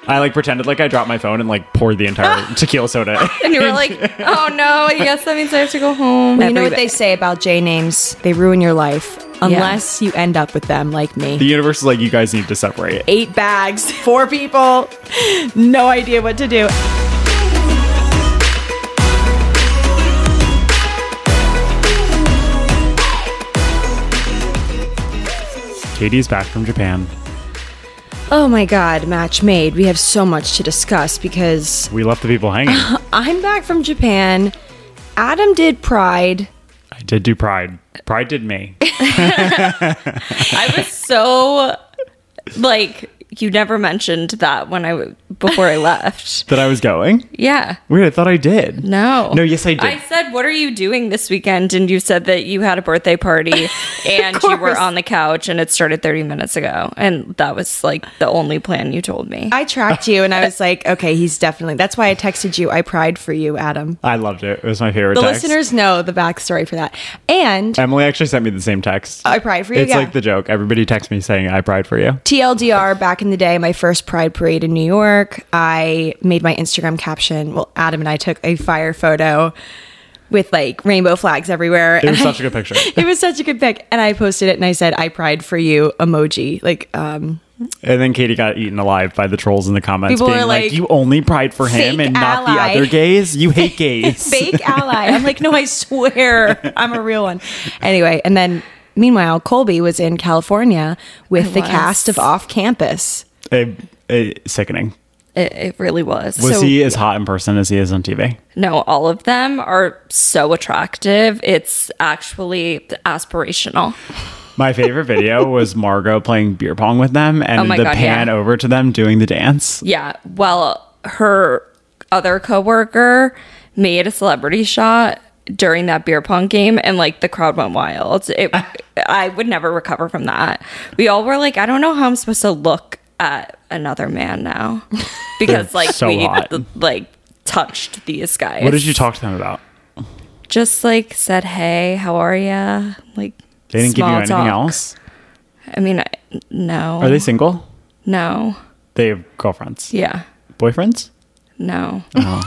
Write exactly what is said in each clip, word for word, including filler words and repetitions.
I like pretended like I dropped my phone and like poured the entire tequila soda. And you were like, oh no, I guess that means I have to go home. Well, you know what they say about J names? They ruin your life unless you end up with them like me. The universe is like, you guys need to separate. Eight bags, four people, no idea what to do. Katie's back from Japan. Oh my God, match made. We have so much to discuss because We left the people hanging. I'm back from Japan. Adam did Pride. I did do Pride. Pride did me. I was so, like, you never mentioned that when I, before I left. That I was going? Yeah. Weird, I thought I did. No. No, yes, I did. I said, what are you doing this weekend? And you said that you had a birthday party and you were on the couch and it started thirty minutes ago. And that was like the only plan you told me. I tracked you and I was like, okay, he's definitely, that's why I texted you. I pried for you, Adam. I loved it. It was my favorite The text. listeners know the backstory for that. And Emily actually sent me the same text. I pried for you, It's yeah. like the joke. Everybody texts me saying, I pried for you. T L D R, back in the day, my first Pride parade in New York, I made my Instagram caption. Well, Adam and I took a fire photo with like rainbow flags everywhere. It was And such I- a good picture. It was such a good pic. And I posted it and I said, I pried for you emoji. Like, um, And then Katie got eaten alive by the trolls in the comments People being were like, like, you only pried for him fake and not ally. the other gays? You hate gays. fake ally. I'm like, no, I swear I'm a real one. Anyway, and then meanwhile, Colby was in California with I the was. cast of Off Campus. A, a, sickening. It, it really was. Was So- he as hot in person as he is on T V? No, all of them are so attractive. It's actually aspirational. My favorite video was Margot playing beer pong with them and Oh my the God, pan yeah. over to them doing the dance. Yeah. Well, her other coworker made a celebrity shot during that beer pong game and like the crowd went wild. It, I would never recover from that. We all were like, I don't know how I'm supposed to look at another man now because They're like so we hot. like touched these guys. What did you talk to them about? Just like said, hey, how are ya? Like They didn't give you small anything talk. else? I mean, I, no. Are they single? No. They have girlfriends. Yeah. Boyfriends? No.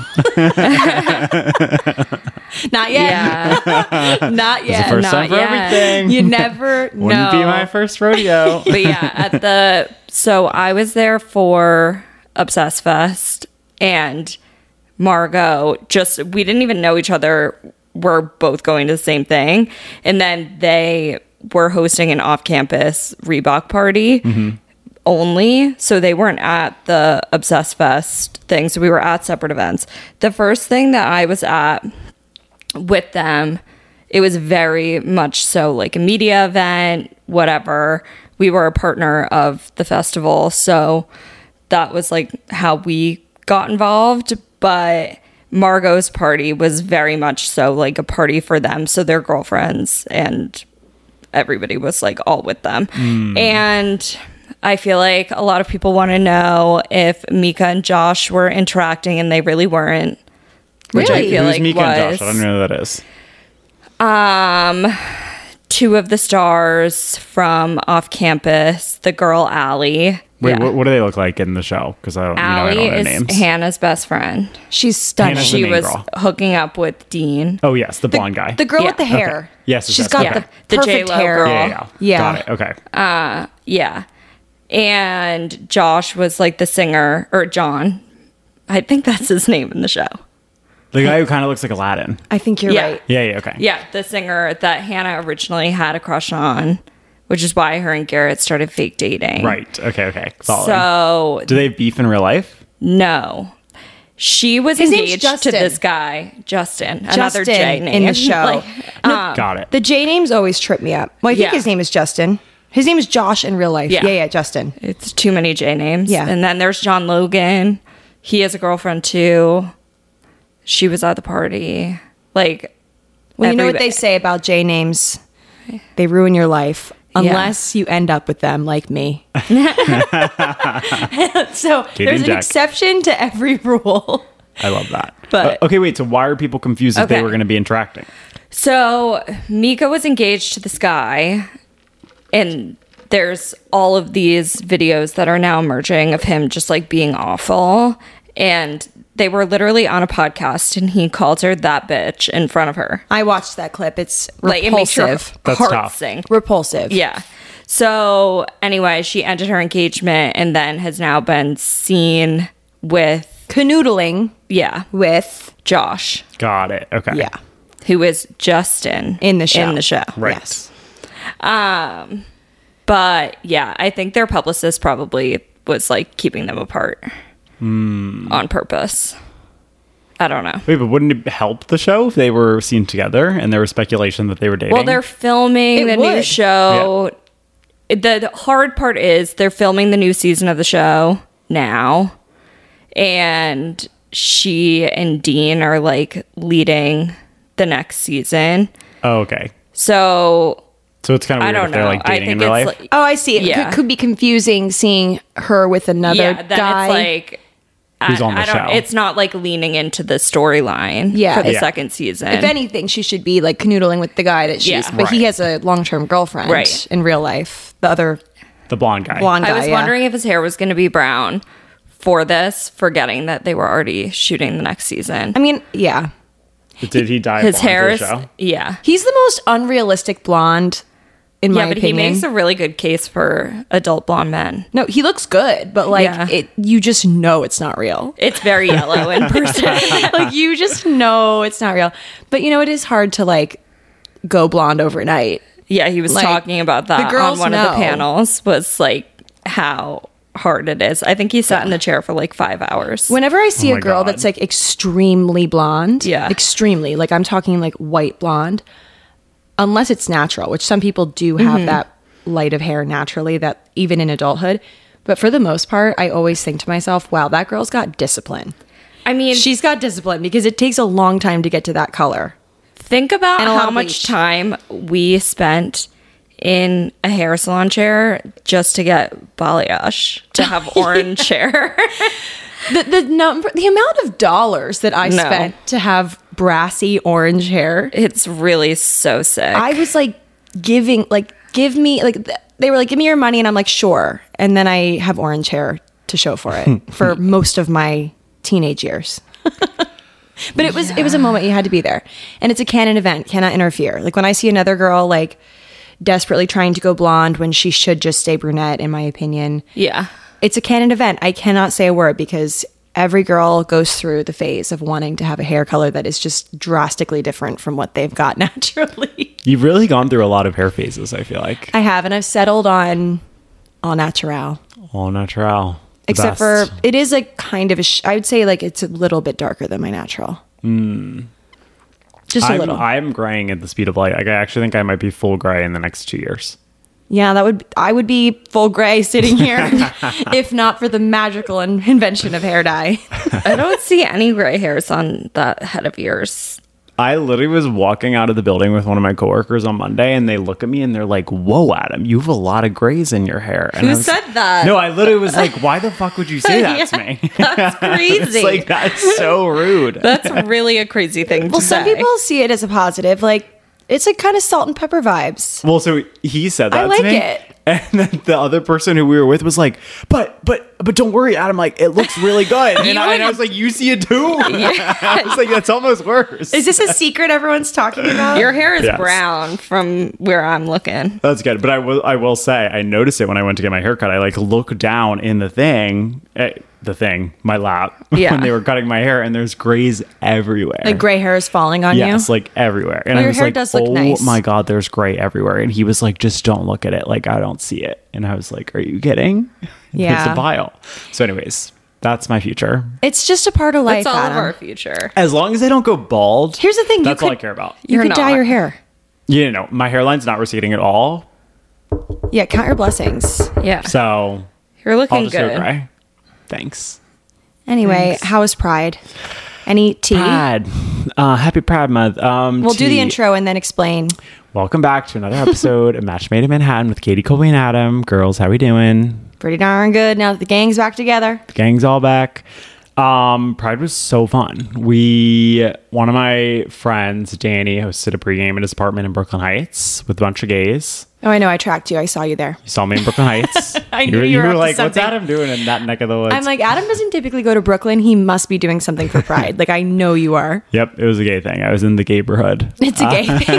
Not yet. Yeah. Not It's the yet. first not time for yet. everything. You never Wouldn't know. be my first rodeo. But yeah, at the so I was there for Obsessed Fest and Margot just we didn't even know each other. We're both going to the same thing. And then they were hosting an off-campus Reebok party only. So they weren't at the Obsessed Fest thing. So we were at separate events. The first thing that I was at with them, it was very much so like a media event, whatever. We were a partner of the festival, so that was like how we got involved. But Margot's party was very much so like a party for them, so their girlfriends and everybody was like all with them. And I feel like a lot of people want to know if Mika and Josh were interacting, and they really weren't. Which I Really? feel Who's like Mika was and Josh? I don't know who that is. um two of the stars from Off Campus, the girl Allie. Wait, Yeah. what, what do they look like in the show? Because I don't, you know, I Allie don't know is names. Hannah's best friend. She's stunning. Hannah's the She main was girl. hooking up with Dean. Oh yes, the blonde guy. The girl Yeah. with the hair. Okay. Yes, she's yes, got okay. the The perfect J-Lo hair. girl. yeah, yeah, Yeah. Got it. Okay. Yeah. And Josh was like the singer, or John. I think that's his name in the show. The guy who kind of looks like Aladdin. I think you're Yeah. right. Yeah, yeah, okay. Yeah, the singer that Hannah originally had a crush on, which is why her and Garrett started fake dating. Right. Okay, okay. Following. So, Do they have beef in real life? no. She was His name's engaged to Justin. this guy, Justin, another Justin J name. in the show. Like, um, Got it. The J names always trip me up. Well, I think Yeah. his name is Justin. His name is Josh in real life. Yeah. Yeah, yeah, Justin. it's too many J names. Yeah. And then there's John Logan. He has a girlfriend too. She was at the party. Like, Well, you know what everybody- they say about J names? They ruin your life unless you end up with them like me. So Katie there's and an Jack. exception to every rule. I love that. But- Uh, okay, wait. So why are people confused if they Okay. were going to be interacting? So Mika was engaged to this guy, and there's all of these videos that are now emerging of him just like being awful. And they were literally on a podcast and he called her that bitch in front of her. I watched that clip. It's Like, it makes your repulsive. That's heart tough. sink. Repulsive. Yeah. So anyway, she ended her engagement and then has now been seen with, Canoodling yeah, with, Josh, Got it. Okay. yeah, who is Justin in the show. In the show. Right. Yes. But yeah, I think their publicist probably was like keeping them apart on purpose. I don't know. Wait, but wouldn't it help the show if they were seen together and there was speculation that they were dating? Well, they're filming It the new would. show. The hard part is they're filming the new season of the show now. And she and Dean are like leading the next season. Oh, okay. So So it's kind of I weird don't if they're know. like I dating in think real it's life. like, Oh, I see. It Yeah. could, could be confusing seeing her with another yeah, then guy. it's like Who's I, on the I don't, show. It's not like leaning into the storyline Yeah. for the Yeah. second season. if anything, she should be like canoodling with the guy that she's. Yeah. But he Right. has a long-term girlfriend Right. in real life. The other The blonde guy. blonde guy. I was yeah. wondering if his hair was going to be brown for this, forgetting that they were already shooting the next season. I mean, yeah, Did he dye His blonde hair for is, the show? yeah. he's the most unrealistic blonde, in my Yeah, but opinion. he makes a really good case for adult blonde men. no, he looks good, but like Yeah. it, you just know it's not real. It's very yellow in person. Like you just know it's not real. But you know, it is hard to like go blonde overnight. Yeah, he was Like, talking about that the girls on one of know. the panels, was like how hard it is. I think he sat in the chair for like five hours. Whenever I see Oh a my girl God. that's like extremely blonde, Yeah. extremely, like I'm talking like white blonde, unless it's natural, which some people do have Mm-hmm. that light of hair naturally, that even in adulthood. But for the most part, I always think to myself, wow, that girl's got discipline. I mean, She's got discipline because it takes a long time to get to that color. think about And a lot how of much bleach. time we spent in a hair salon chair just to get balayage, to have orange hair. The the number, the amount of dollars that I No. spent to have brassy orange hair, It's really so sick. I was like giving, like, give me, like, th- they were like, give me your money. And I'm like, sure. And then I have orange hair to show for it for most of my teenage years. But it was, it was a moment you had to be there. And it's a canon event, cannot interfere. Like when I see another girl, like, desperately trying to go blonde when she should just stay brunette, in my opinion. yeah. It's a canon event. I cannot say a word because every girl goes through the phase of wanting to have a hair color that is just drastically different from what they've got naturally. You've really gone through a lot of hair phases, I feel like. I have, and I've settled on all natural. All natural. The Except best. for it is like kind of a. Sh- I would say like it's a little bit darker than my natural. Just a I'm, little. I'm graying at the speed of light. Like, I actually think I might be full gray in the next two years. Yeah, that would. I would be full gray sitting here if not for the magical in- invention of hair dye. I don't see any gray hairs on that head of yours. I literally was walking out of the building with one of my coworkers on Monday, and they look at me and they're like, "Whoa, Adam, you have a lot of grays in your hair." And Who I was- said that? No, I literally was like, "Why the fuck would you say that Yeah, to me?" That's crazy. It's like, that's so rude. That's really a crazy thing Well, to some say. people see it as a positive. Like it's like kind of salt and pepper vibes. Well, so he said that I to like me. it. And then the other person who we were with was like, but, but, but don't worry, Adam, like, it looks really good. And, I, and I was like, you see it too? I was like, that's almost worse. Is this a secret everyone's talking about? Your hair is Yes. brown from where I'm looking. That's good. But I will, I will say, I noticed it when I went to get my haircut. I like look down in the thing, eh, the thing, my lap, Yeah. when they were cutting my hair, and there's grays everywhere. Like gray hair is falling on Yes, you. like everywhere. And Well, I your was hair like, does look oh nice. my God, there's gray everywhere. And he was like, just don't look at it. Like, I don't see it. And I was like, are you kidding? Yeah. It's a pile. So anyways, that's my future. It's just a part of life. That's all Adam. of our future. As long as I don't go bald. Here's the thing, you That's all I could- care about. You You're could dye not. your hair. You know, my hairline's not receding at all. Yeah, count your blessings. Yeah. So You're I'll looking just good. go gray. Thanks. Anyway, how was Pride? Any tea? Pride. Uh, happy Pride Month. Um, We'll do the tea. intro and then explain. Welcome back to another episode of Match Made in Manhattan with Katie, Colby, and Adam. Girls, how we doing? Pretty darn good now that the gang's back together. The gang's all back. Um, Pride was so fun. We, one of my friends, Danny, hosted a pregame at his apartment in Brooklyn Heights with a bunch of gays. Oh, I know. I tracked you. I saw you there. You saw me in Brooklyn Heights. I you knew were, you were up to like, what's something." Adam doing in that neck of the woods? I'm like, Adam doesn't typically go to Brooklyn. He must be doing something for Pride. Like, I know you are. Yep, it was a gay thing. I was in the gayborhood. It's a gay thing.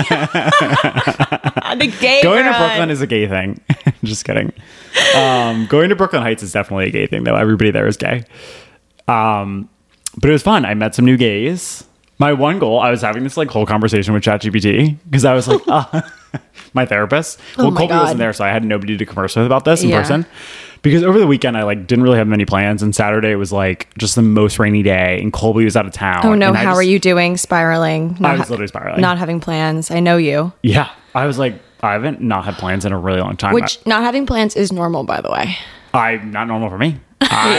The gay Going to run. Brooklyn is a gay thing. Just kidding. Um, going to Brooklyn Heights is definitely a gay thing, though. Everybody there is gay. Um, but it was fun. I met some new gays. My one goal, I was having this like whole conversation with ChatGPT because I was like, uh, my therapist. Well, Oh my Colby God. wasn't there, so I had nobody to converse with about this in Yeah. person. Because over the weekend, I like didn't really have many plans, and Saturday was like just the most rainy day, and Colby was out of town. Oh no, and I how just- are you doing? Spiraling. I was ha- literally spiraling. Not having plans. I know you. Yeah, I was like, I haven't not had plans in a really long time. Which not having plans is normal, by the way. I, I not normal for me.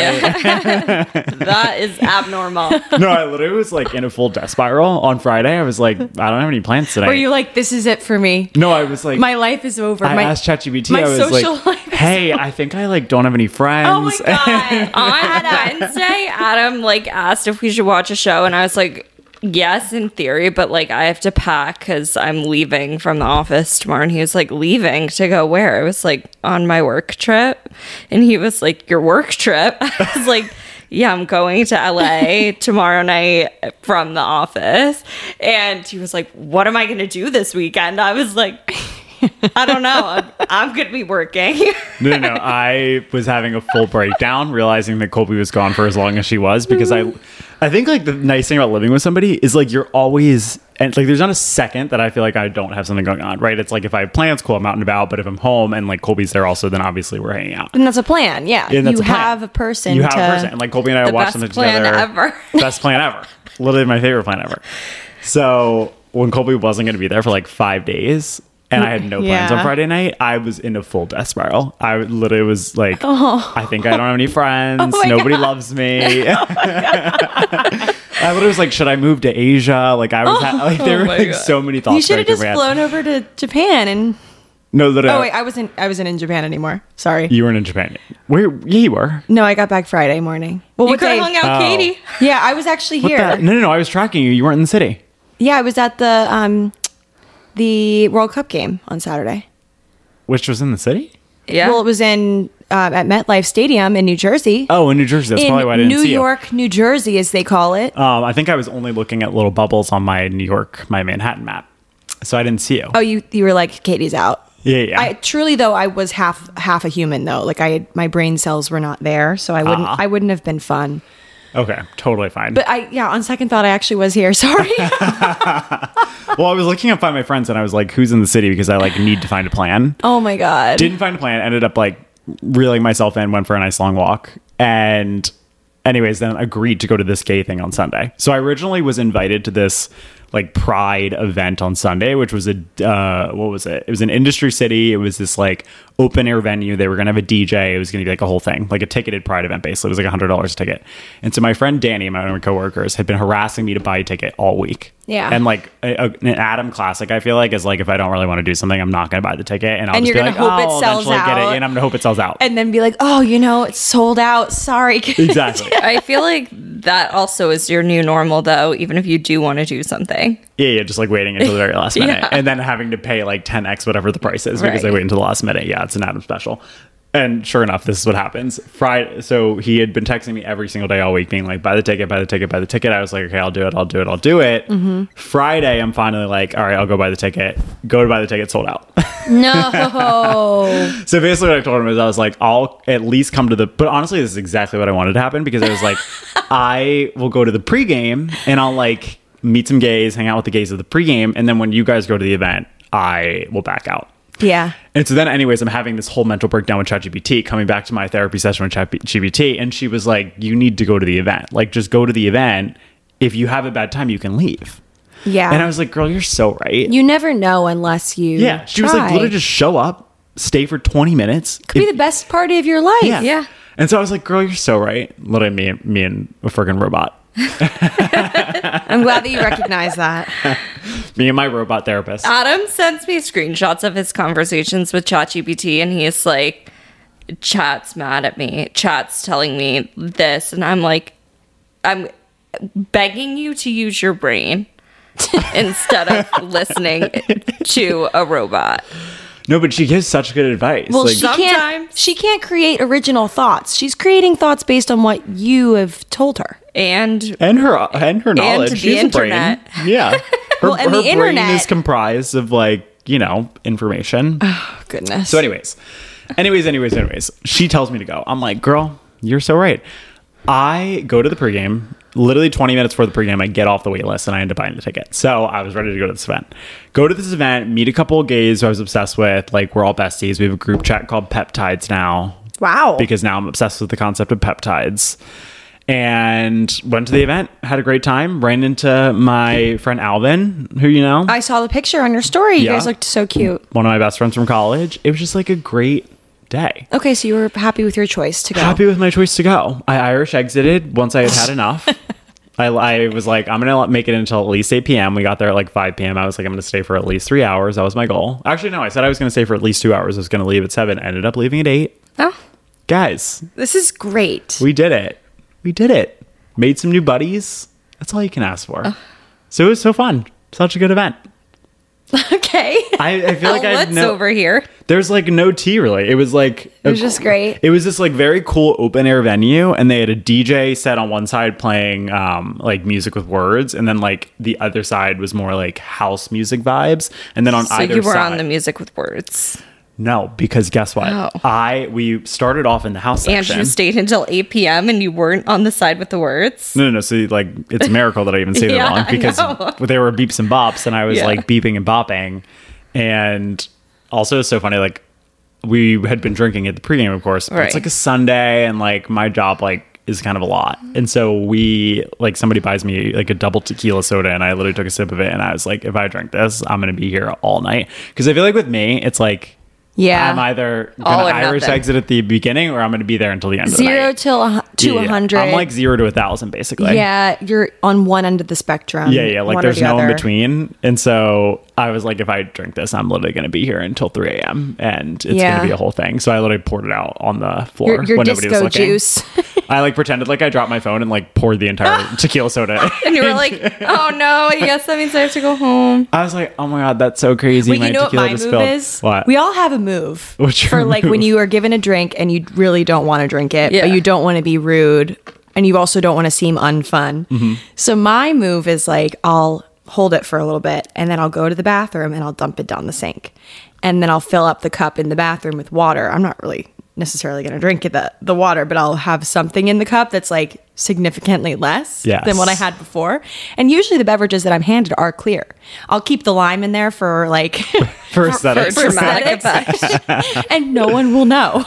I, That is abnormal. no, I literally was like in a full death spiral on Friday. I was like, I don't have any plans today. Were you like, this is it for me? no, I was like, My life is over. I my, asked ChatGPT. my I was social like, life is hey, I think I like don't have any friends. Oh my God. On Wednesday, Adam like asked if we should watch a show, and I was like, yes, in theory, but like I have to pack because I'm leaving from the office tomorrow. And he was like, leaving to go where? I was like, on my work trip, and he was like, your work trip? I was like, yeah, I'm going to L A tomorrow night from the office. And he was like, what am I going to do this weekend? I was like, I don't know. I'm, I'm going to be working. No, no, no. I was having a full breakdown, realizing that Colby was gone for as long as she was, because I, I think like the nice thing about living with somebody is like you're always, and like there's not a second that I feel like I don't have something going on, right? It's like if I have plans, cool, I'm out and about, but if I'm home and like Colby's there also, then obviously we're hanging out. And that's a plan. Yeah. And that's you a plan. have a person You have to. a person, and like Colby and I The watched best something plan together. ever. Best plan ever. Literally my favorite plan ever. So when Colby wasn't going to be there for like five days, and I had no plans Yeah. on Friday night, I was in a full death spiral. I literally was like, I think I don't have any friends. Oh my Nobody God. loves me. I literally was like, should I move to Asia? Like I was ha- like there Oh were my like God. so many thoughts. You should have going just through my head. flown over to Japan and. No, literally. Oh wait, I wasn't. I wasn't in Japan anymore. Sorry. You weren't in Japan. Where? Yeah, you were. No, I got back Friday morning. Well, You what could day? have hung out, Oh. Katie. Yeah, I was actually What here. the- No, no, no. I was tracking you. You weren't in the city. Yeah, I was at the um, the World Cup game on Saturday. Which was in the city? Yeah. Well, it was in uh, at MetLife Stadium in New Jersey. Oh, in New Jersey. That's in probably why I didn't New see you. York, New Jersey, as they call it. Um, I think I was only looking at little bubbles on my New York, my Manhattan map, so I didn't see you. Oh, you you were like, Katie's out. yeah, yeah. I truly though I was half half a human though. Like I my brain cells were not there, so I wouldn't Ah. I wouldn't have been fun. okay, totally fine. But I yeah, on second thought, I actually was here. Sorry. well, I was looking up Find My Friends, and I was like, "Who's in the city?" Because I like need to find a plan. Oh my god. Didn't find a plan. Ended up like reeling myself in. Went for a nice long walk, and anyways, then agreed to go to this gay thing on Sunday. So I originally was invited to this like Pride event on Sunday, which was a uh, what was it? It was an Industry City. It was this like open air venue. They were gonna have a D J. It was gonna be like a whole thing, like a ticketed Pride event. Basically, it was like a hundred dollars a ticket. And so my friend Danny, my one of my coworkers, had been harassing me to buy a ticket all week. Yeah. And like a, a, an Adam classic, I feel like is like if I don't really want to do something, I'm not gonna buy the ticket, and I'll And just you're be gonna like, hope it oh, I'll sells eventually get out. it, and I'm gonna hope it sells out. And then be like, oh, you know, it's sold out. Sorry. Exactly. I feel like that also is your new normal, though, even if you do want to do something. Yeah, yeah, just like waiting until the very last minute, Yeah. and then having to pay like ten x whatever the price is because Right. they wait until the last minute. Yeah, it's an Adam special. And sure enough, this is what happens. Friday, so he had been texting me every single day all week, being like, "Buy the ticket, buy the ticket, buy the ticket." I was like, "Okay, I'll do it, I'll do it, I'll do it." Mm-hmm. Friday, I'm finally like, "All right, I'll go buy the ticket." Go to buy the ticket, sold out. No. So basically, what I told him is, I was like, "I'll at least come to the." But honestly, this is exactly what I wanted to happen because I was like, "I will go to the pregame and I'll like meet some gays, hang out with the gays at the pregame, and then when you guys go to the event, I will back out." Yeah. And so then, anyways, I'm having this whole mental breakdown with ChatGPT, coming back to my therapy session with ChatGPT, and she was like, "You need to go to the event. Like, just go to the event. If you have a bad time, you can leave." Yeah. And I was like, "Girl, you're so right." You never know unless you. yeah, she was like, try. "Literally, just show up, stay for twenty minutes." Could be the best party of your life. Yeah. Yeah. And so I was like, "Girl, you're so right." Literally, me, and- me and a friggin' robot. I'm glad that you recognize that. Me and my robot therapist. Adam sends me screenshots of his conversations with ChatGPT, and he's like, Chat's mad at me. Chat's telling me this. And I'm like, I'm begging you to use your brain instead of listening to a robot. No, but she gives such good advice. Well, like, she can't. Sometimes. She can't create original thoughts. She's creating thoughts based on what you have told her. And and her and her knowledge. the She has a brain. internet. Yeah. Her, Well, and her the brain internet- is comprised of like, you know, information. Oh, goodness. So anyways, anyways, anyways, anyways, she tells me to go. I'm like, girl, you're so right. I go to the pregame. Literally twenty minutes before the pregame, I get off the wait list and I end up buying the ticket. So I was ready to go to this event. Go to this event, meet a couple of gays who I was obsessed with. Like, we're all besties. We have a group chat called Peptides now. Wow. Because now I'm obsessed with the concept of peptides. And went to the event, had a great time, ran into my friend Alvin, who you know. I saw the picture on your story. You Yeah. guys looked so cute. One of my best friends from college. It was just like a great day. Okay, so you were happy with your choice to go. Happy with my choice to go. I Irish exited once I had had enough. I, I was like, I'm going to make it until at least eight p.m. We got there at like five p.m. I was like, I'm going to stay for at least three hours. That was my goal. Actually, no, I said I was going to stay for at least two hours. I was going to leave at seven. Ended up leaving at eight. Oh, Guys, this is great. we did it. We did it. Made some new buddies. That's all you can ask for. So it was so fun. Such a good event. Okay. I, I feel like I what's no, over here? There's like no tea really. It was like It was just great. It was this like very cool open air venue, and they had a D J set on one side playing um, like music with words, and then like the other side was more like house music vibes, and then on So either you were side. on the music with words. No, because guess what? Oh. I we started off in the house And section. you stayed until eight p.m. and you weren't on the side with the words. No, no, no. So like, it's a miracle that I even stayed Yeah, that long I because know. there were beeps and bops, and I was Yeah. like beeping and bopping, and also it's so funny. Like, we had been drinking at the pregame, of course, but Right. it's like a Sunday, and like my job like is kind of a lot, and so we like somebody buys me like a double tequila soda, and I literally took a sip of it, and I was like, if I drink this, I'm gonna be here all night, because I feel like with me, it's like. Yeah. I'm either All gonna or Irish nothing. exit at the beginning, or I'm gonna be there until the end of the Zero night. till a, hu- to Yeah, a hundred. I'm like zero to a thousand, basically. yeah, you're on one end of the spectrum. Yeah, yeah. Like one or there's the no in other. between. And so I was like, if I drink this, I'm literally going to be here until three a.m. and it's Yeah. going to be a whole thing. So I literally poured it out on the floor Your, your when nobody was disco looking. juice. I like pretended like I dropped my phone and like poured the entire tequila soda. And you were like, oh no, I guess that means I have to go home. I was like, oh my God, that's so crazy. Wait, my you know what tequila my move just spilled. is? What? We all have a move What's your for like when move? you are given a drink and you really don't want to drink it, Yeah. but you don't want to be rude and you also don't want to seem unfun. Mm-hmm. So my move is like I'll hold it for a little bit and then I'll go to the bathroom and I'll dump it down the sink. And then I'll fill up the cup in the bathroom with water. I'm not really necessarily going to drink it, the, the water, but I'll have something in the cup that's like significantly less Yes. than what I had before. And usually the beverages that I'm handed are clear. I'll keep the lime in there for like For aesthetics. For dramatic aesthetics. effect. and no one will know.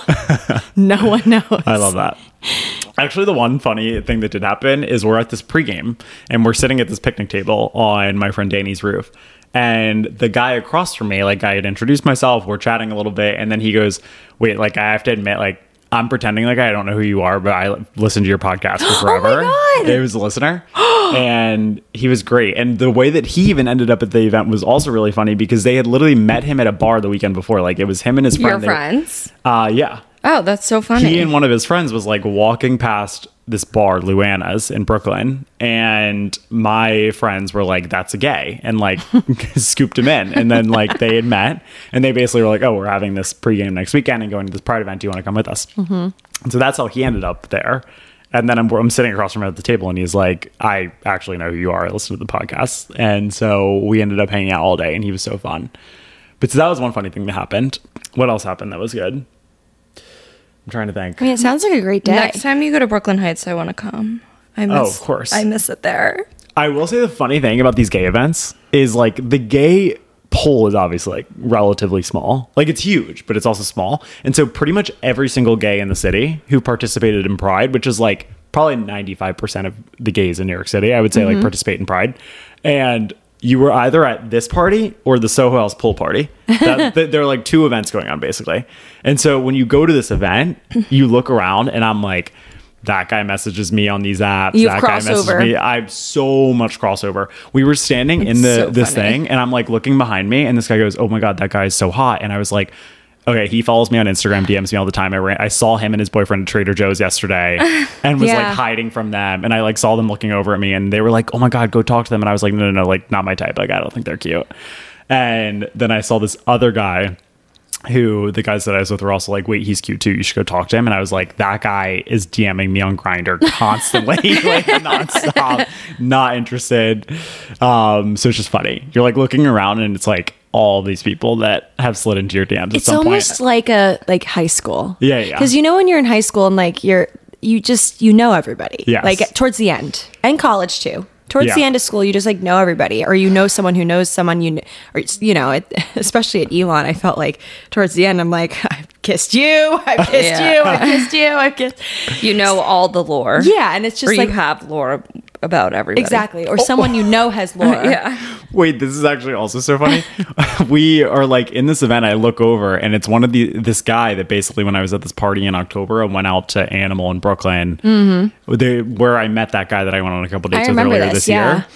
No one knows. I love that. Actually, the one funny thing that did happen is we're at this pregame and we're sitting at this picnic table on my friend Danny's roof. And the guy across from me, like I had introduced myself, we're chatting a little bit, and then he goes, wait, like I have to admit, like I'm pretending like I don't know who you are, but I listened to your podcast for forever. God. It was a listener. And he was great. And the way that he even ended up at the event was also really funny because they had literally met him at a bar the weekend before. Like it was him and his friend. Your They were- friends? Uh yeah. Oh, that's so funny. He and one of his friends was like walking past this bar, Luana's in Brooklyn, and my friends were like, that's a gay, and like scooped him in. And then like they had met and they basically were like, oh, we're having this pregame next weekend and going to this Pride event. Do you want to come with us? Mm-hmm. And so that's how he ended up there. And then I'm, I'm sitting across from him at the table and he's like, I actually know who you are. I listen to the podcast. And so we ended up hanging out all day and he was so fun. But so that was one funny thing that happened. What else happened that was good? I'm trying to think. I mean, it sounds like a great day. Next time you go to Brooklyn Heights, I want to come. I miss, Oh, of course. I miss it there. I will say the funny thing about these gay events is like the gay pool is obviously like relatively small. Like it's huge, but it's also small. And so pretty much every single gay in the city who participated in Pride, which is like probably ninety-five percent of the gays in New York City, I would say like participate in Pride. And you were either at this party or the Soho House pool party. That, th- there are like two events going on basically. And so when you go to this event, you look around and I'm like, that guy messages me on these apps. You that have guy messages crossover. me. I have so much crossover. We were standing in It's the so this funny. thing and I'm like looking behind me and this guy goes, oh my God, that guy is so hot. And I was like, okay, he follows me on Instagram, D Ms me all the time. I ran, I saw him and his boyfriend at Trader Joe's yesterday and was Yeah. like hiding from them. And I like saw them looking over at me and they were like, oh my God, go talk to them. And I was like, no, no, no, like not my type. Like, I don't think they're cute. And then I saw this other guy who the guys that I was with were also like, wait, he's cute too. You should go talk to him. And I was like, that guy is DMing me on Grindr constantly, like nonstop, not interested. Um, so it's just funny. You're like looking around and it's like all these people that have slid into your D Ms at It's some almost point. like a like high school. Yeah, yeah. Because you know when you're in high school and like you're you just you know everybody. Yes. Like towards the end and college too. Towards Yeah. the end of school, you just like know everybody, or you know someone who knows someone you, kn- or it's, you know, it, especially at Elon, I felt like towards the end, I'm like, I've kissed you, I've kissed Yeah. you, I've kissed you, I've kissed. You know all the lore. Yeah, and it's just or like you have lore about everybody. exactly, or someone you know has lore. Yeah. Wait, this is actually also so funny. We are like in this event. I look over and it's one of the this guy that basically when I was at this party in October, I went out to Animal in Brooklyn, mm-hmm. they, where I met that guy that I went on a couple dates I with remember earlier this, this, yeah. year.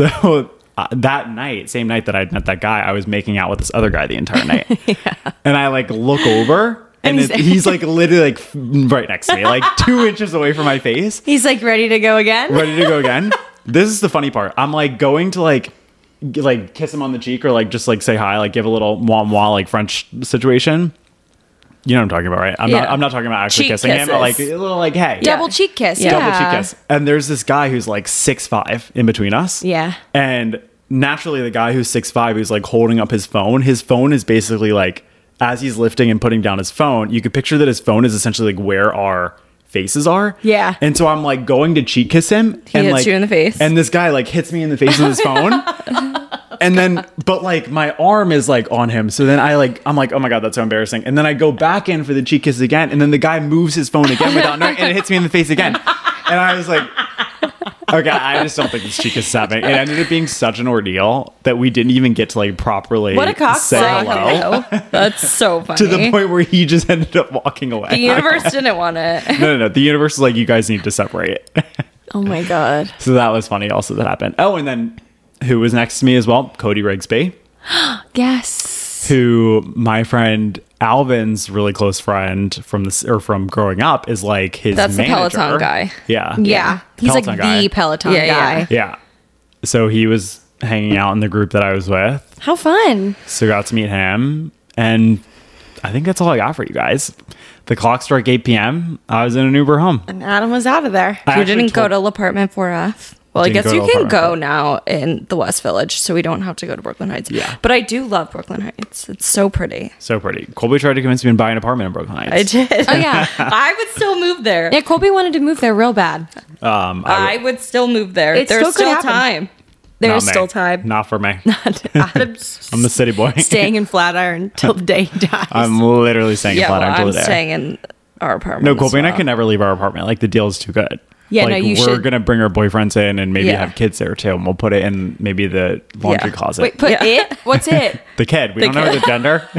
So uh, that night, same night that I'd met that guy, I was making out with this other guy the entire night, yeah. And I like look over. And, And he's- it, he's like literally like f- right next to me, like two inches away from my face, He's like ready to go again. ready to go again. This is the funny part. I'm like going to like g- like kiss him on the cheek or like just like say hi, like give a little mwah mwah like French situation. You know what I'm talking about, right? I'm not Yeah. I'm not talking about actually Cheek kissing him, but like kisses. a little like hey. Yeah. Double cheek kiss. Yeah. Yeah. Double cheek kiss. And there's this guy who's like six five in between us. Yeah. And naturally the guy who's six five who's like holding up his phone, his phone is basically like as he's lifting and putting down his phone, you could picture that his phone is essentially like where our faces are. Yeah. And so I'm like going to cheek kiss him. He and hits like, you in the face. And this guy like hits me in the face with his phone. And then, but like my arm is like on him. So then I like, I'm like, oh my God, that's so embarrassing. And then I go back in for the cheek kiss again. And then the guy moves his phone again without knowing, and it hits me in the face again. And I was like, okay, I just don't think this cheek kiss is happening. It ended up being such an ordeal that we didn't even get to like properly What a cock say block. hello. That's so funny. To the point where he just ended up walking away. the universe didn't want it. no, no, no. The universe is like, you guys need to separate. Oh my god. So that was funny also that happened. Oh, and then who was next to me as well? Cody Rigsby, Yes. who my friend Alvin's really close friend from this or from growing up is like his That's the manager. Peloton guy. Yeah. Yeah. The He's like Peloton guy. the Peloton Yeah, yeah. guy. Yeah. So he was hanging out in the group that I was with. How fun. So got to meet him. And I think that's all I got for you guys. The clock struck eight p.m. I was in an Uber home. And Adam was out of there. I You actually didn't go told- to L'Apartment four F. Well, I Didn't guess go you to can L'Apartment go four. now in the West Village, so we don't have to go to Brooklyn Heights. Yeah. But I do love Brooklyn Heights. It's so pretty. So pretty. Colby tried to convince me to buy an apartment in Brooklyn Heights. I did. Oh yeah. I would still move there. Yeah, Colby wanted to move there real bad. Um, I would still move there. It There's still could still happen. time. There's Not me. still time. Not for me. Adam's I'm the city boy. staying in Flatiron till the day he dies. I'm literally staying in Yeah, well, Flatiron I'm until the day. staying in our apartment. No, as Colby and I well. can never leave our apartment. Like the deal is too good. Yeah, like, no, you we're should- gonna bring our boyfriends in and maybe Yeah. have kids there too, and we'll put it in maybe the laundry Yeah. closet. Wait, put Yeah. it? What's it? the kid. We The don't know kid. the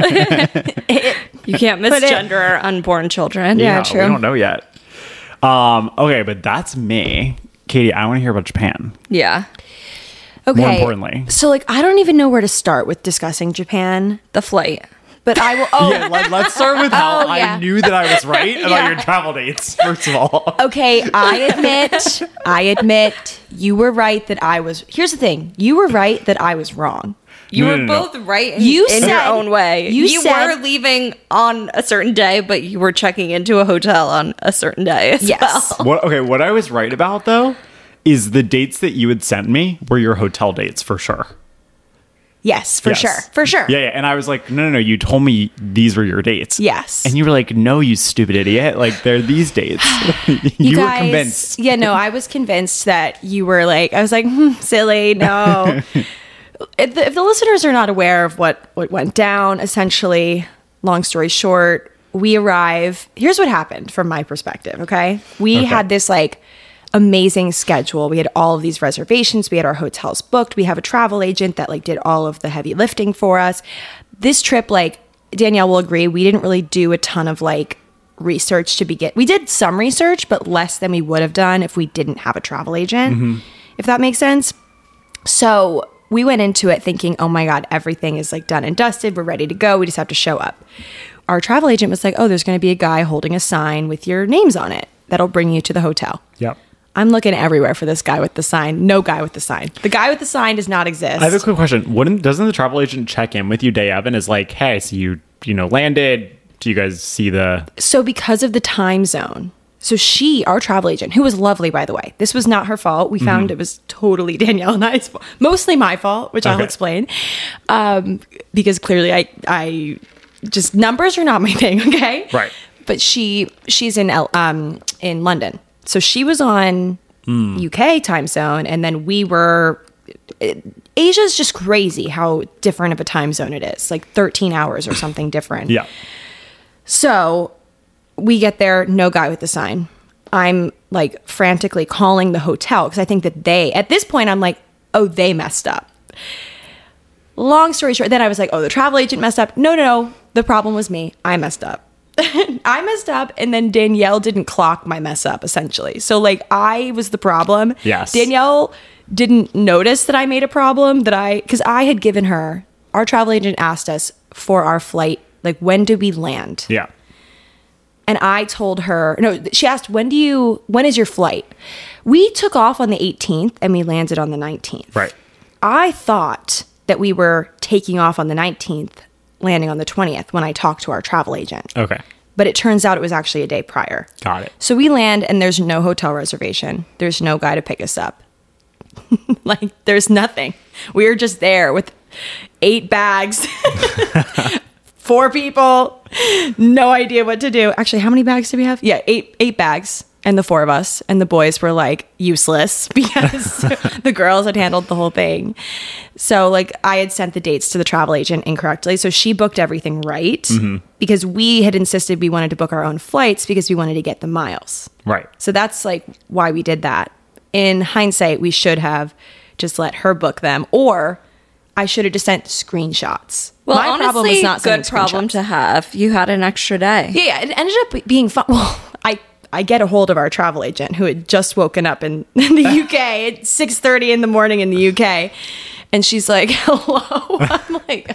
gender. You can't Put it- misgender our unborn children. Yeah, No, true. We don't know yet. Um. Okay, but that's me, Katie. I want to hear about Japan. Yeah. Okay. More importantly. So like I don't even know where to start with discussing Japan, The flight. but I will oh Yeah, let, let's start with how Oh, yeah. I knew that I was right about Yeah. your travel dates. First of all, Okay, I admit, I admit you were right that I was. Here's the thing: you were right that I was wrong. You No, were no, no, no. both right in, You in your said- own way. you You, said- were leaving on a certain day, but you were checking into a hotel on a certain day as Yes. well. what? Okay, what I was right about though is the dates that you had sent me were your hotel dates for sure. Yes, for Yes. sure, for sure. Yeah, yeah, and I was like, no, no, no. You told me these were your dates. Yes. And you were like, no, you stupid idiot. Like they're these dates. you You were guys- convinced. Yeah, no, I was convinced that you were like, I was like, hmm, silly, no. if, the, if the listeners are not aware of what, what went down, essentially, long story short, we arrive. Here's what happened from my perspective, okay? We Okay. had this like amazing schedule. We had all of these reservations. We had our hotels booked. We have a travel agent that like did all of the heavy lifting for us. This trip, like Danielle will agree, we didn't really do a ton of like research to begin. We did some research, but less than we would have done if we didn't have a travel agent, if that makes sense. So we went into it thinking, oh my God, everything is like done and dusted. We're ready to go. We just have to show up. Our travel agent was like, oh, there's going to be a guy holding a sign with your names on it that'll bring you to the hotel. Yep. I'm looking everywhere for this guy with the sign. No guy with the sign. The guy with the sign does not exist. I have a quick question. Wouldn't doesn't the travel agent check in with you day of and is like, hey, so you you know, landed? Do you guys see the... So because of the time zone, so she, our travel agent, who was lovely, by the way, this was not her fault. We found mm-hmm. it was totally Danielle and I's fault. Mostly my fault, which okay. I'll explain. Um, because clearly I, I just, numbers are not my thing, okay? Right. But she, she's in, L, um, in London. So she was on mm. U K time zone, and then we were... Asia's just crazy how different of a time zone it is. Like thirteen hours or something different. Yeah. So we get there, no guy with the sign. I'm like frantically calling the hotel because I think that they, at this point, I'm like, oh, they messed up. Long story short, then I was like, oh, the travel agent messed up. No, no, no. The problem was me. I messed up. I messed up, and then Danielle didn't clock my mess up, essentially. So like I was the problem. Yes. Danielle didn't notice that I made a problem, that I, because I had given her, our travel agent asked us for our flight, like, when do we land? Yeah. And I told her, no, she asked, when do you, when is your flight? We took off on the eighteenth and we landed on the nineteenth. Right. I thought that we were taking off on the nineteenth, landing on the twentieth when I talked to our travel agent. Okay. But it turns out it was actually a day prior. Got it. So we land and there's no hotel reservation. There's no guy to pick us up. Like, there's nothing. We were just there with eight bags, four people, no idea what to do. Actually, how many bags did we have? Yeah, eight eight bags, and the four of us. And the boys were, like, useless because the girls had handled the whole thing. So, like, I had sent the dates to the travel agent incorrectly. So she booked everything right mm-hmm. because we had insisted we wanted to book our own flights because we wanted to get the miles. Right. So that's, like, why we did that. In hindsight, we should have just let her book them, or I should have just sent screenshots. Well, My honestly, problem was not good problem to have. You had an extra day. Yeah, it ended up being fun. Well, I, I get a hold of our travel agent who had just woken up in, in the U K at six thirty in the morning in the U K, and she's like, "Hello." I'm like,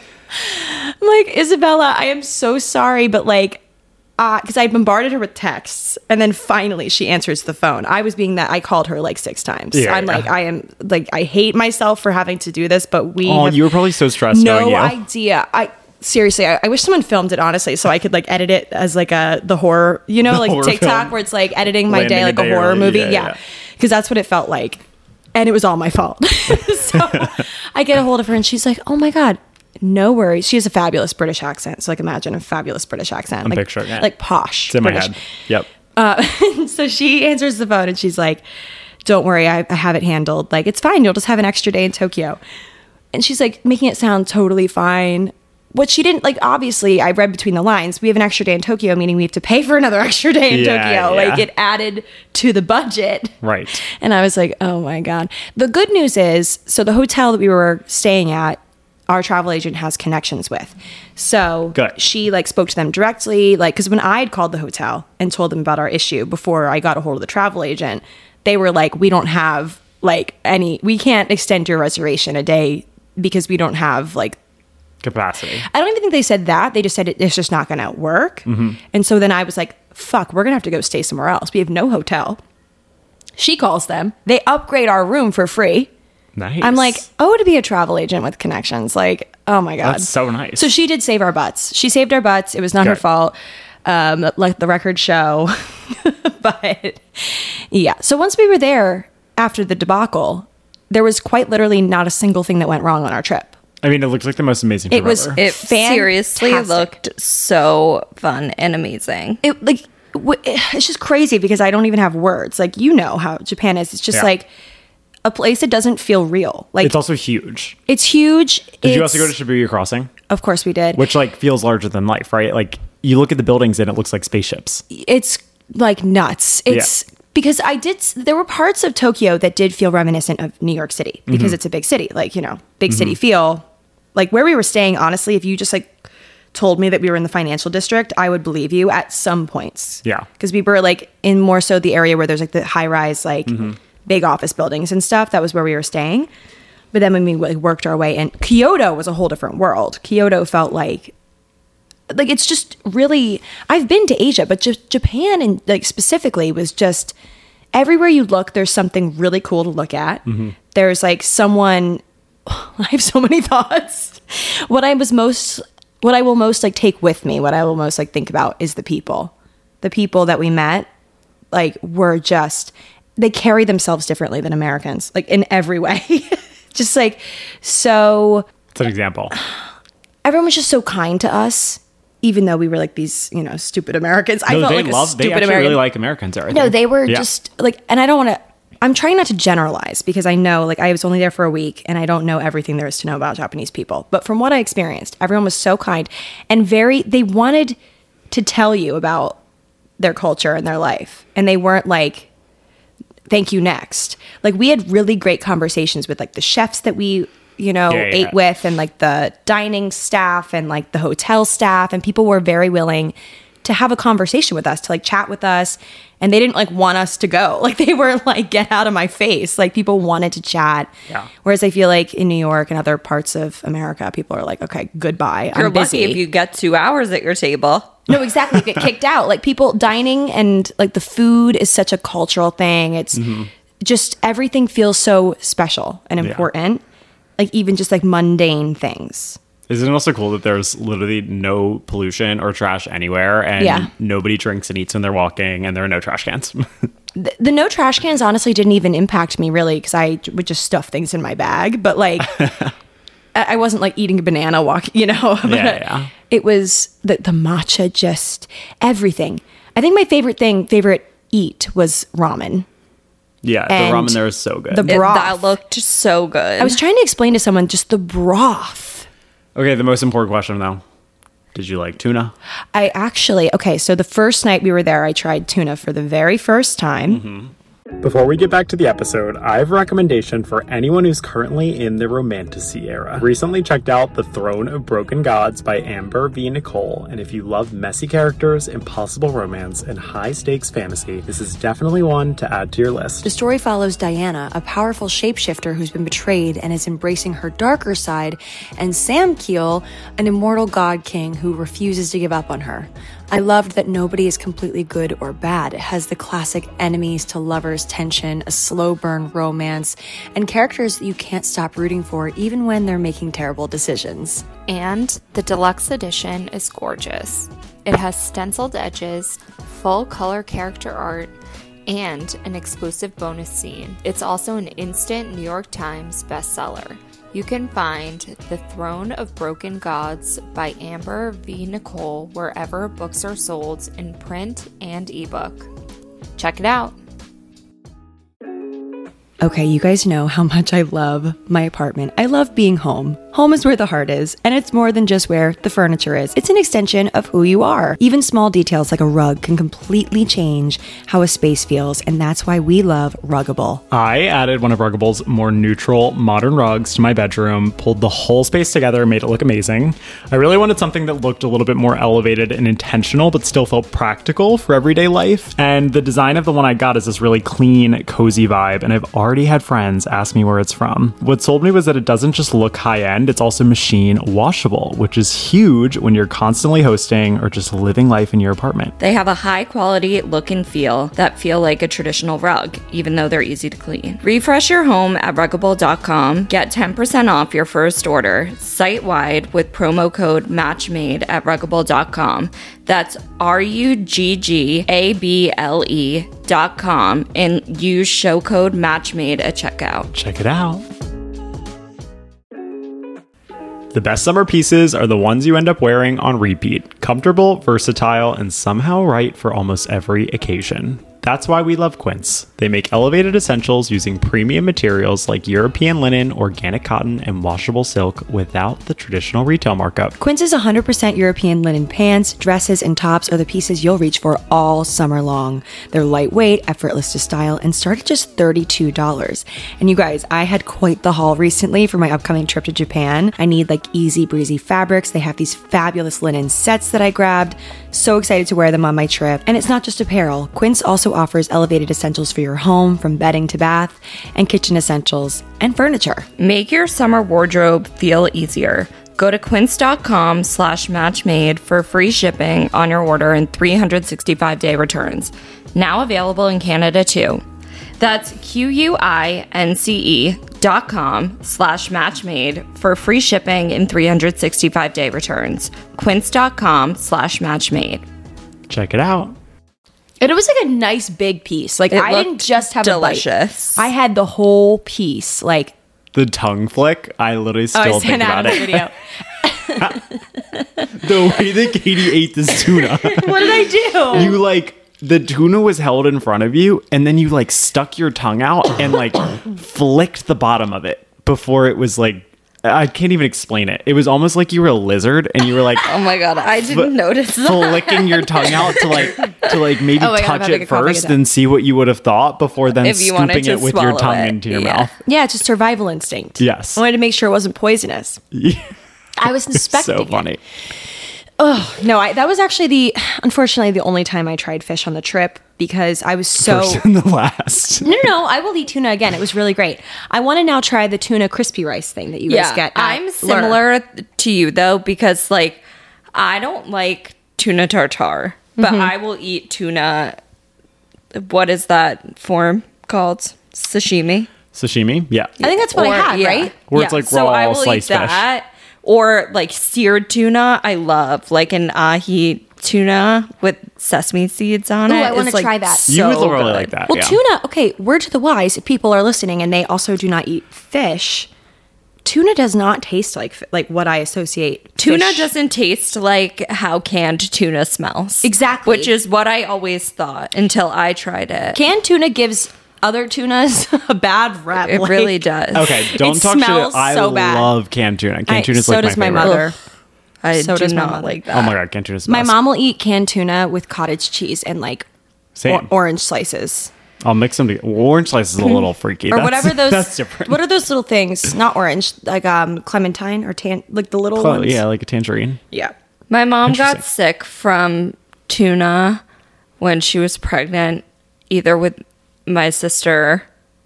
I'm like, Isabella, I am so sorry, but like, because uh, I bombarded her with texts, and then finally she answers the phone. I was being that I called her like six times. Yeah, I'm yeah. like, I am like, I hate myself for having to do this, but we. Oh, have you were probably so stressed. No knowing you. idea. I seriously, I, I wish someone filmed it honestly, so I could like edit it as like a the horror, you know, the like TikTok film. Where it's like editing my Landing day like a, day horror early. movie. Yeah, Yeah, because yeah. that's what it felt like, and it was all my fault. So I get a hold of her, and she's like, "Oh my god." No worries. She has a fabulous British accent. So like imagine a fabulous British accent. I'm like, picturing it. Like posh. It's in British. my head. Yep. Uh, so she answers the phone and she's like, don't worry, I, I have it handled. Like, it's fine. You'll just have an extra day in Tokyo. And she's like making it sound totally fine. What she didn't, like, obviously I read between the lines. We have an extra day in Tokyo, meaning we have to pay for another extra day in yeah, Tokyo. Yeah. Like, it added to the budget. Right. And I was like, oh my God. The good news is, so the hotel that we were staying at, our travel agent has connections with. So Good. She like spoke to them directly, like, because when I had called the hotel and told them about our issue before I got a hold of the travel agent, they were like, we don't have like any, we can't extend your reservation a day because we don't have like capacity. I don't even think they said that. They just said it, it's just not going to work. Mm-hmm. And so then I was like, fuck, we're going to have to go stay somewhere else. We have no hotel. She calls them. They upgrade our room for free. Nice. I'm like, oh, to be a travel agent with connections. Like, oh my God. That's so nice. So she did save our butts. She saved our butts. It was not Good. her fault. Um, like the records show. But yeah. So once we were there after the debacle, there was quite literally not a single thing that went wrong on our trip. I mean, it looked like the most amazing trip It was ever. It seriously Fantastic. looked so fun and amazing. It like, w- it's just crazy because I don't even have words. Like, you know how Japan is. It's just Yeah. like a place that doesn't feel real. Like, It's also huge. it's huge. Did you It's- also go to Shibuya Crossing? Of course we did. Which like feels larger than life, right? Like you look at the buildings and it looks like spaceships. It's like nuts. It's because I did, there were parts of Tokyo that did feel reminiscent of New York City because Mm-hmm. it's a big city, like, you know, big city feel. Like where we were staying, honestly, if you just like told me that we were in the financial district, I would believe you at some points. Yeah. Because we were like in more so the area where there's like the high rise, like Mm-hmm. big office buildings and stuff. That was where we were staying. But then when we like, worked our way in, Kyoto was a whole different world. Kyoto felt like, like it's just really, I've been to Asia, but just Japan and like specifically was just everywhere you look, there's something really cool to look at. Mm-hmm. There's There's like someone, I have so many thoughts. What I was most, what I will most like take with me, what I will most like think about is the people. The people that we met, like, were just, they carry themselves differently than Americans, like in every way. Just like, so. It's an example. Everyone was just so kind to us, even though we were like these, you know, stupid Americans. No, I felt they like a love, stupid they actually American. really like Americans. Are, I No, think. they were Yeah. just like, and I don't want to, I'm trying not to generalize because I know, like, I was only there for a week and I don't know everything there is to know about Japanese people. But from what I experienced, everyone was so kind and very, they wanted to tell you about their culture and their life. And they weren't like, thank you, next. Like, we had really great conversations with like the chefs that we, you know, Yeah, yeah, ate yeah. with, and like the dining staff and like the hotel staff, and people were very willing to have a conversation with us, to like chat with us, and they didn't like want us to go. Like, they were like, get out of my face. Like, people wanted to chat. Yeah. Whereas I feel like in New York and other parts of America, people are like, okay, goodbye. You're I'm busy. lucky if you get two hours at your table. No, exactly. You get kicked out. Like, people dining and like the food is such a cultural thing. It's just, everything feels so special and Yeah. important. Like, even just like mundane things. Isn't it also cool that there's literally no pollution or trash anywhere, and Yeah. nobody drinks and eats when they're walking, and there are no trash cans? The, the no trash cans honestly didn't even impact me really, because I would just stuff things in my bag. But like, I I wasn't like eating a banana walk, you know. But Yeah, yeah. It was the the matcha, just everything. I think my favorite thing, favorite eat was ramen. Yeah, the And ramen there is so good. the It- broth. that looked so good. I was trying to explain to someone just the broth. Okay, the most important question though. Did you like tuna? I actually, okay, so the first night we were there, I tried tuna for the very first time. Before we get back to the episode, I have a recommendation for anyone who's currently in the romantasy era. Recently checked out The Throne of Broken Gods by Amber V. Nicole, and if you love messy characters, impossible romance, and high-stakes fantasy, this is definitely one to add to your list. The story follows Diana, a powerful shapeshifter who's been betrayed and is embracing her darker side, and Sam Keel, an immortal god king who refuses to give up on her. I loved that nobody is completely good or bad. It has the classic enemies to lovers tension, a slow burn romance, and characters that you can't stop rooting for even when they're making terrible decisions. And the deluxe edition is gorgeous. It has stenciled edges, full color character art, and an exclusive bonus scene. It's also an instant New York Times bestseller. You can find The Throne of Broken Gods by Amber V. Nicole wherever books are sold in print and ebook. Check it out. Okay, you guys know how much I love my apartment. I love being home. Home is where the heart is, and it's more than just where the furniture is. It's an extension of who you are. Even small details like a rug can completely change how a space feels, and that's why we love Ruggable. I added one of Ruggable's more neutral, modern rugs to my bedroom, pulled the whole space together, and made it look amazing. I really wanted something that looked a little bit more elevated and intentional, but still felt practical for everyday life. And the design of the one I got is this really clean, cozy vibe, and I've already had friends ask me where it's from. What sold me was that it doesn't just look high-end, it's also machine washable, which is huge when you're constantly hosting or just living life in your apartment. They have a high quality look and feel that feel like a traditional rug, even though they're easy to clean. Refresh your home at ruggable dot com. Get ten percent off your first order site-wide with promo code MATCHMADE at ruggable dot com. That's R U G G A B L E dot com and use show code MATCHMADE at checkout. Check it out. The best summer pieces are the ones you end up wearing on repeat. Comfortable, versatile, and somehow right for almost every occasion. That's why we love Quince. They make elevated essentials using premium materials like European linen, organic cotton, and washable silk without the traditional retail markup. Quince's one hundred percent European linen pants, dresses, and tops are the pieces you'll reach for all summer long. They're lightweight, effortless to style, and start at just thirty-two dollars. And you guys, I had quite the haul recently for my upcoming trip to Japan. I need like easy breezy fabrics. They have these fabulous linen sets that I grabbed. So excited to wear them on my trip. And it's not just apparel. Quince also offers elevated essentials for your home, from bedding to bath, and kitchen essentials and furniture. Make your summer wardrobe feel easier. Go to quince.com slash matchmade for free shipping on your order and three hundred sixty-five day returns. Now available in Canada too. That's Q U I N C E dot com slash matchmade for free shipping and three hundred sixty-five day returns. Quince dot com slash matchmade. Check it out. And it was like a nice big piece. Like It I didn't looked just have delicious. a bite. I had the whole piece. Like The tongue flick, I literally still oh, I think sent out about in the it. video. The way that Katie ate this tuna. What did I do? You like the tuna was held in front of you, and then you like stuck your tongue out and like flicked the bottom of it before it was like I can't even explain it. It was almost like you were a lizard and you were like Oh my god, I didn't notice that. flicking your tongue out to like to like maybe Oh my God, I'm touch having it a coughing first attack. and see what you would have thought before then If you wanted scooping to it with your swallow tongue it. into your Yeah. mouth. Yeah, it's a survival instinct. Yes. I wanted to make sure it wasn't poisonous. I was inspecting So it. funny. Oh no, I, that was actually the unfortunately the only time I tried fish on the trip because I was so. First and the last. No, no, no, I will eat tuna again. It was really great. I want to now try the tuna crispy rice thing that you guys Yeah, get. at I'm Lure. similar to you though because like I don't like tuna tartare, but Mm-hmm. I will eat tuna. What is that form called? Sashimi. Sashimi? Yeah. I think that's what I had, right? Where it's like raw sliced fish. Or like seared tuna. I love like an ahi tuna with sesame seeds on Ooh, it. I wanna It's, like, try that. You would so really good. like that. Well, yeah. tuna. Okay, word to the wise: if people are listening and they also do not eat fish, tuna does not taste like fi- like what I associate Tuna fish- doesn't taste like how canned tuna smells. Exactly. Which is what I always thought until I tried it. Canned tuna gives other tunas a bad rep. It like- really does. Okay, don't It talk smells shit. I so bad. love canned tuna. Canned I- tuna is so like does my my favorite. mother. I So do does my not mother. like that. Oh my god, canned tuna is the My best. mom will eat canned tuna with cottage cheese and like Same. or- orange slices I'll mix them together. Orange slice is a little freaky. or That's- whatever those. That's different. What are those little things? Not orange, like um clementine or tan, like the little Clo- ones. yeah, like a tangerine. yeah. My mom got Interesting. sick from tuna when she was pregnant, either with my sister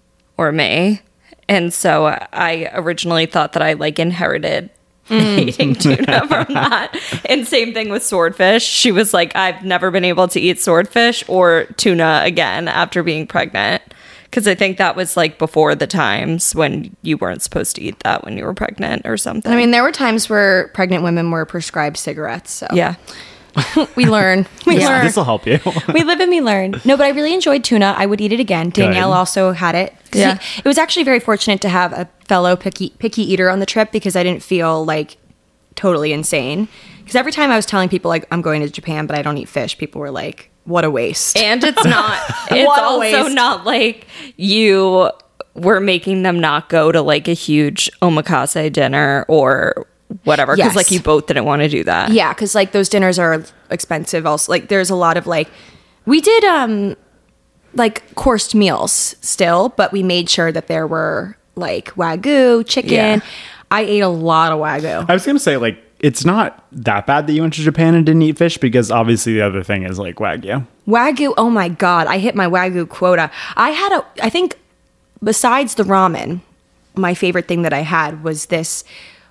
or me. And so I originally thought that I like inherited eating tuna from that. And same thing with swordfish. She was like, I've never been able to eat swordfish or tuna again after being pregnant. Because I think that was like before the times when you weren't supposed to eat that when you were pregnant or something. I mean, there were times where pregnant women were prescribed cigarettes. So yeah. we learn. We This- learn. This will help you. We live and we learn. No, but I really enjoyed tuna. I would eat it again. Danielle Good. also had it. 'Cause Yeah. he- it was actually very fortunate to have a fellow picky picky eater on the trip because I didn't feel like totally insane. Because every time I was telling people like I'm going to Japan, but I don't eat fish, people were like, "What a waste." And it's not, it's What a also waste. not like you were making them not go to like a huge omakase dinner or whatever. Because Yes. like you both didn't want to do that. Yeah, because like those dinners are expensive. Also, like there's a lot of like we did um like coursed meals still, but we made sure that there were like wagyu chicken. Yeah. I ate a lot of wagyu. I was gonna say like it's not that bad that you went to Japan and didn't eat fish because obviously the other thing is like wagyu. Wagyu, oh my god, I hit my wagyu quota. I had a I think besides the ramen, my favorite thing that I had was this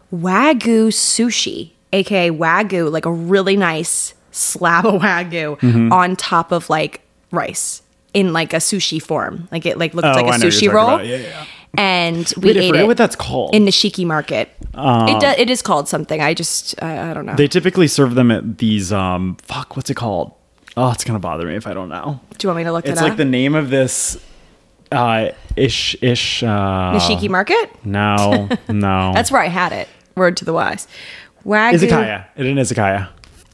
wagyu sushi, aka wagyu, like a really nice slab of wagyu on top of like rice in like a sushi form. Like it like looked Oh, like a I know what sushi you're talking roll. about. Yeah, yeah. And we Wait, I ate forget it what that's called. in Nishiki Market. it do, it is called something. I just I, I don't know. They typically serve them at these um fuck, what's it called? Oh, it's gonna bother me if I don't know. Do you want me to look It's it like up? the name of this uh ish ish uh Nishiki Market? No, no. That's where I had it. Word to the wise. Wagyu. Izakaya. It is an izakaya.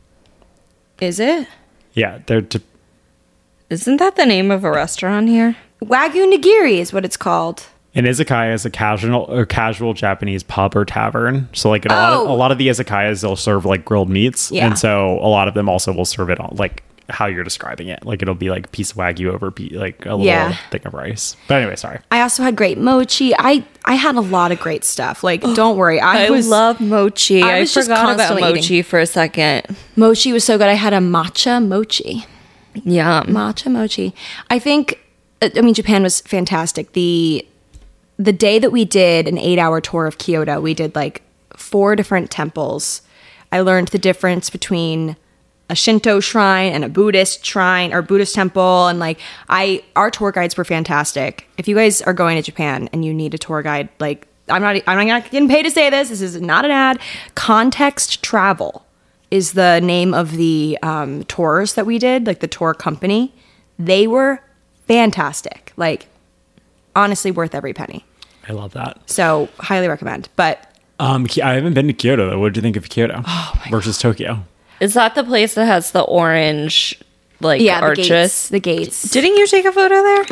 Is it? Yeah, they're t- Isn't that the name of a restaurant here? Wagyu nigiri is what it's called. an izakaya is a casual or casual Japanese pub or tavern. So like in a, lot of, Oh. a lot of the izakayas, they'll serve like grilled meats, Yeah. and so a lot of them also will serve it on like how you're describing it. Like it'll be like a piece of wagyu over pe- like a little Yeah. thing of rice. But anyway, sorry. I also had great mochi. I I had a lot of great stuff. Like, don't worry. I, I was love mochi. I I, was just forgot about constantly mochi for a second. mochi was so good. I had a matcha mochi. Yum. Matcha mochi. I think I mean Japan was fantastic. The the day that we did an eight hour tour of Kyoto, we did like four different temples. I learned the difference between a Shinto shrine and a Buddhist shrine or Buddhist temple. And like I, our tour guides were fantastic. If you guys are going to Japan and you need a tour guide, like I'm not, I'm not getting paid to say this. This is not an ad. Context Travel is the name of the um, tours that we did, like the tour company. They were fantastic. Like honestly worth every penny. I love that. So highly recommend. But Um, Ki- I haven't been to Kyoto though. What did you think of Kyoto Oh versus Tokyo? Is that the place that has the orange like yeah, the arches? gates, the gates. Didn't you take a photo there?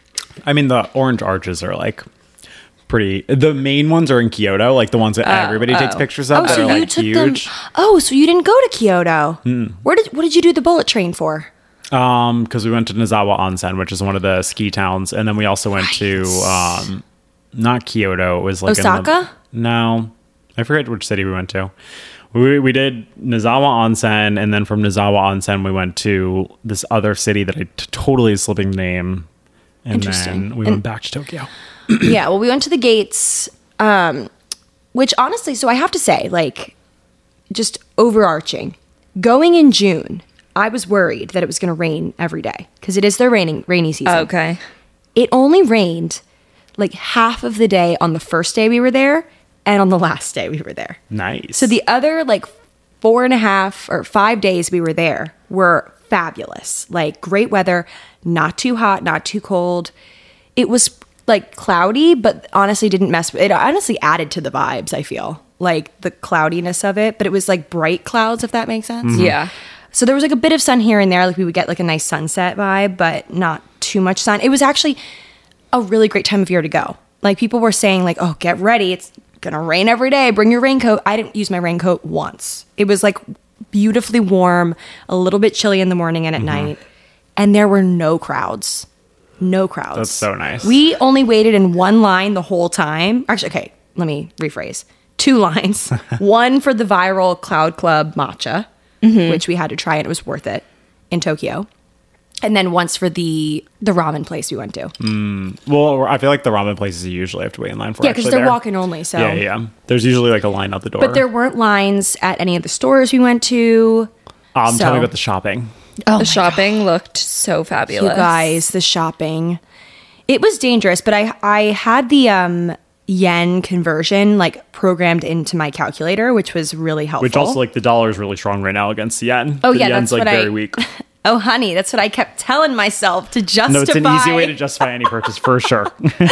I mean, the orange arches are like pretty. The main ones are in Kyoto, like the ones that everybody takes pictures of. Oh, that so are you like took huge. them. Oh, so you didn't go to Kyoto? Where did? What did you do the bullet train for? Um, because we went to Nozawa Onsen, which is one of the ski towns, and then we also went to um, not Kyoto. It was like in the- Osaka? no, I forget which city we went to. We we did Nozawa Onsen, and then from Nozawa Onsen we went to this other city that I t- totally is slipping the name, and Interesting. then we And- went back to Tokyo. Yeah, well, we went to the gates, um, which honestly, so I have to say, like, just overarching, going in June, I was worried that it was going to rain every day because it is their raining rainy season. Okay. It only rained like half of the day on the first day we were there and on the last day we were there. Nice. So the other like four and a half or five days we were there were fabulous. Like great weather, not too hot, not too cold. It was like cloudy, but honestly didn't mess with it. Honestly added to the vibes, I feel. Like the cloudiness of it, but it was like bright clouds, if that makes sense. Yeah. So there was like a bit of sun here and there. Like we would get like a nice sunset vibe, but not too much sun. It was actually a really great time of year to go. Like people were saying like, oh, get ready. It's gonna rain every day. Bring your raincoat. I didn't use my raincoat once. It was like beautifully warm, a little bit chilly in the morning and at night. And there were no crowds. No crowds. That's so nice. We only waited in one line the whole time. Actually, okay, let me rephrase. Two lines. One for the viral Cloud Club matcha, which we had to try and it was worth it in Tokyo. And then once for the the ramen place we went to. Well, I feel like the ramen places you usually have to wait in line for. Yeah, because actually they're there. walk-in only. So Yeah, yeah. There's usually like a line out the door. But there weren't lines at any of the stores we went to. Um, so- Tell me about the shopping. Oh The shopping looked so fabulous. You guys, the shopping. It was dangerous, but I I had the um yen conversion like programmed into my calculator, which was really helpful. Which also like the dollar is really strong right now against the yen. Oh, the yeah, yen's that's like what I- very weak. Oh, honey, that's what I kept telling myself to justify. No, it's an easy way to justify any purchase for sure.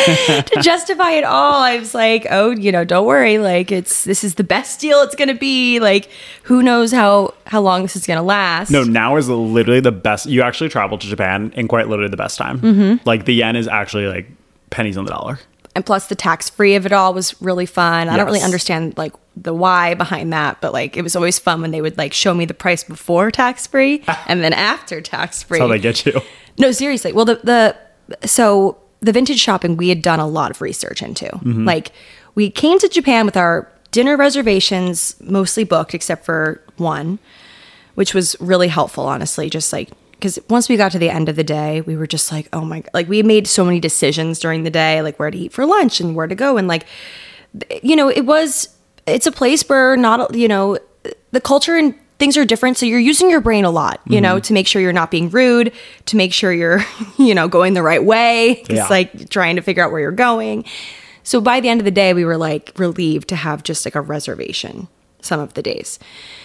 to justify it all. I was like, oh, you know, don't worry. Like, it's this is the best deal it's gonna be. Like, who knows how how long this is gonna last? No, now is literally the best. You actually travel to Japan in quite literally the best time. Mm-hmm. Like the yen is actually like pennies on the dollar. And plus, the tax free of it all was really fun. I don't really Yes. understand like the why behind that, but like it was always fun when they would like show me the price before tax free and then after tax free. That's how they get you. No, seriously. Well, the the so the vintage shopping we had done a lot of research into. Like we came to Japan with our dinner reservations mostly booked except for one, which was really helpful, honestly. Just like because once we got to the end of the day, we were just like, oh my god! Like we made so many decisions during the day, like where to eat for lunch and where to go, and like you know, it was it's a place where not you know the culture and things are different, so you're using your brain a lot, you know, to make sure you're not being rude, to make sure you're, you know, going the right way. It's Yeah. like trying to figure out where you're going. So by the end of the day, we were like relieved to have just like a reservation some of the days.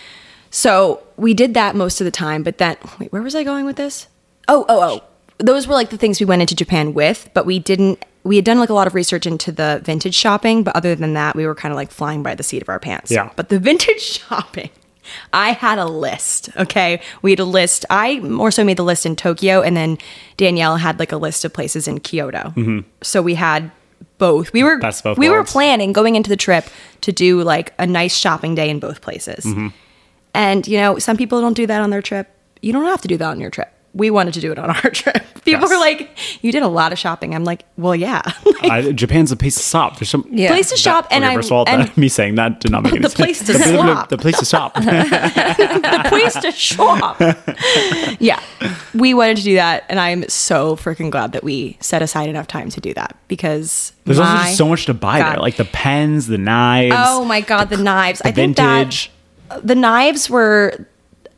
So we did that most of the time, but then, wait, where was I going with this? Oh, oh, oh. Those were like the things we went into Japan with, but we didn't, we had done like a lot of research into the vintage shopping, but other than that, we were kind of like flying by the seat of our pants. Yeah. But the vintage shopping, I had a list, okay? We had a list. I more so made the list in Tokyo, and then Danielle had like a list of places in Kyoto. So we had both. We were Best of both we were worlds. planning going into the trip to do like a nice shopping day in both places. And you know, some people don't do that on their trip. You don't have to do that on your trip. We wanted to do it on our trip. People Yes. were like, "You did a lot of shopping." I'm like, "Well, yeah." I, Japan's a place to stop. There's some Yeah. Place to shop, and okay, I first of all, and that, me saying that did not make any The sense. place to the, the- slop. The place to stop. the place to shop. Yeah, we wanted to do that, and I'm so freaking glad that we set aside enough time to do that because There's also my just so much to buy God. there, like the pens, the knives. Oh my god, the knives! the I think vintage. that the knives were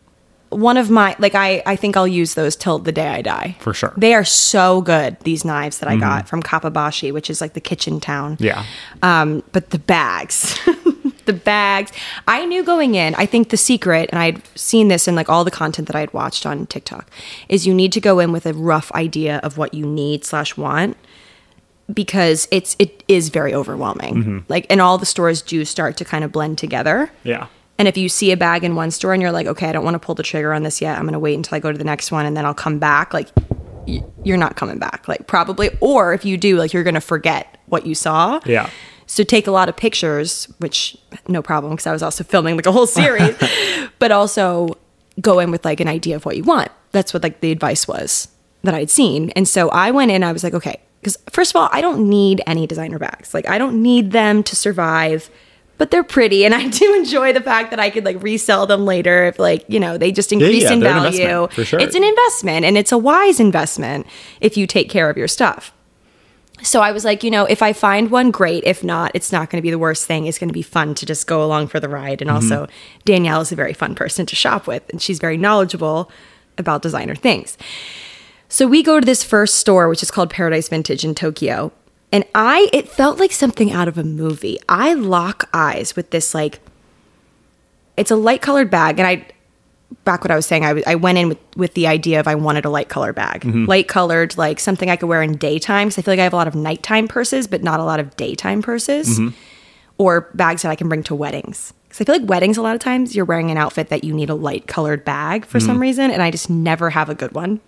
one of my, like, I, I think I'll use those till the day I die. For sure. They are so good, these knives that I got from Kapabashi, which is like the kitchen town. Yeah. Um, but the bags, the bags, I knew going in, I think the secret, and I'd seen this in like all the content that I had watched on TikTok, is you need to go in with a rough idea of what you need slash want, because it's, it is very overwhelming. Mm-hmm. Like, and all the stores do start to kind of blend together. Yeah. And if you see a bag in one store and you're like, okay, I don't want to pull the trigger on this yet, I'm going to wait until I go to the next one and then I'll come back, like, y- you're not coming back, like, probably. Or if you do, like, you're going to forget what you saw. Yeah. So take a lot of pictures, which no problem, because I was also filming like a whole series, but also go in with like an idea of what you want. That's what like the advice was that I'd seen. And so I went in, I was like, okay, because first of all, I don't need any designer bags. Like, I don't need them to survive, but they're pretty. And I do enjoy the fact that I could like resell them later if, like, you know, they just increase yeah, in they're an value. investment, for sure. It's an investment, and it's a wise investment if you take care of your stuff. So I was like, you know, if I find one, great. If not, it's not going to be the worst thing. It's going to be fun to just go along for the ride. And also, Danielle is a very fun person to shop with, and she's very knowledgeable about designer things. So we go to this first store, which is called Paradise Vintage in Tokyo. And I, it felt like something out of a movie. I lock eyes with this, like, it's a light colored bag. And I, back what I was saying, I, I went in with, with the idea of I wanted a light color bag. Mm-hmm. Light colored, like something I could wear in daytime. Because I feel like I have a lot of nighttime purses, but not a lot of daytime purses. Mm-hmm. Or bags that I can bring to weddings. Because I feel like weddings, a lot of times, you're wearing an outfit that you need a light colored bag for Mm-hmm. some reason. And I just never have a good one.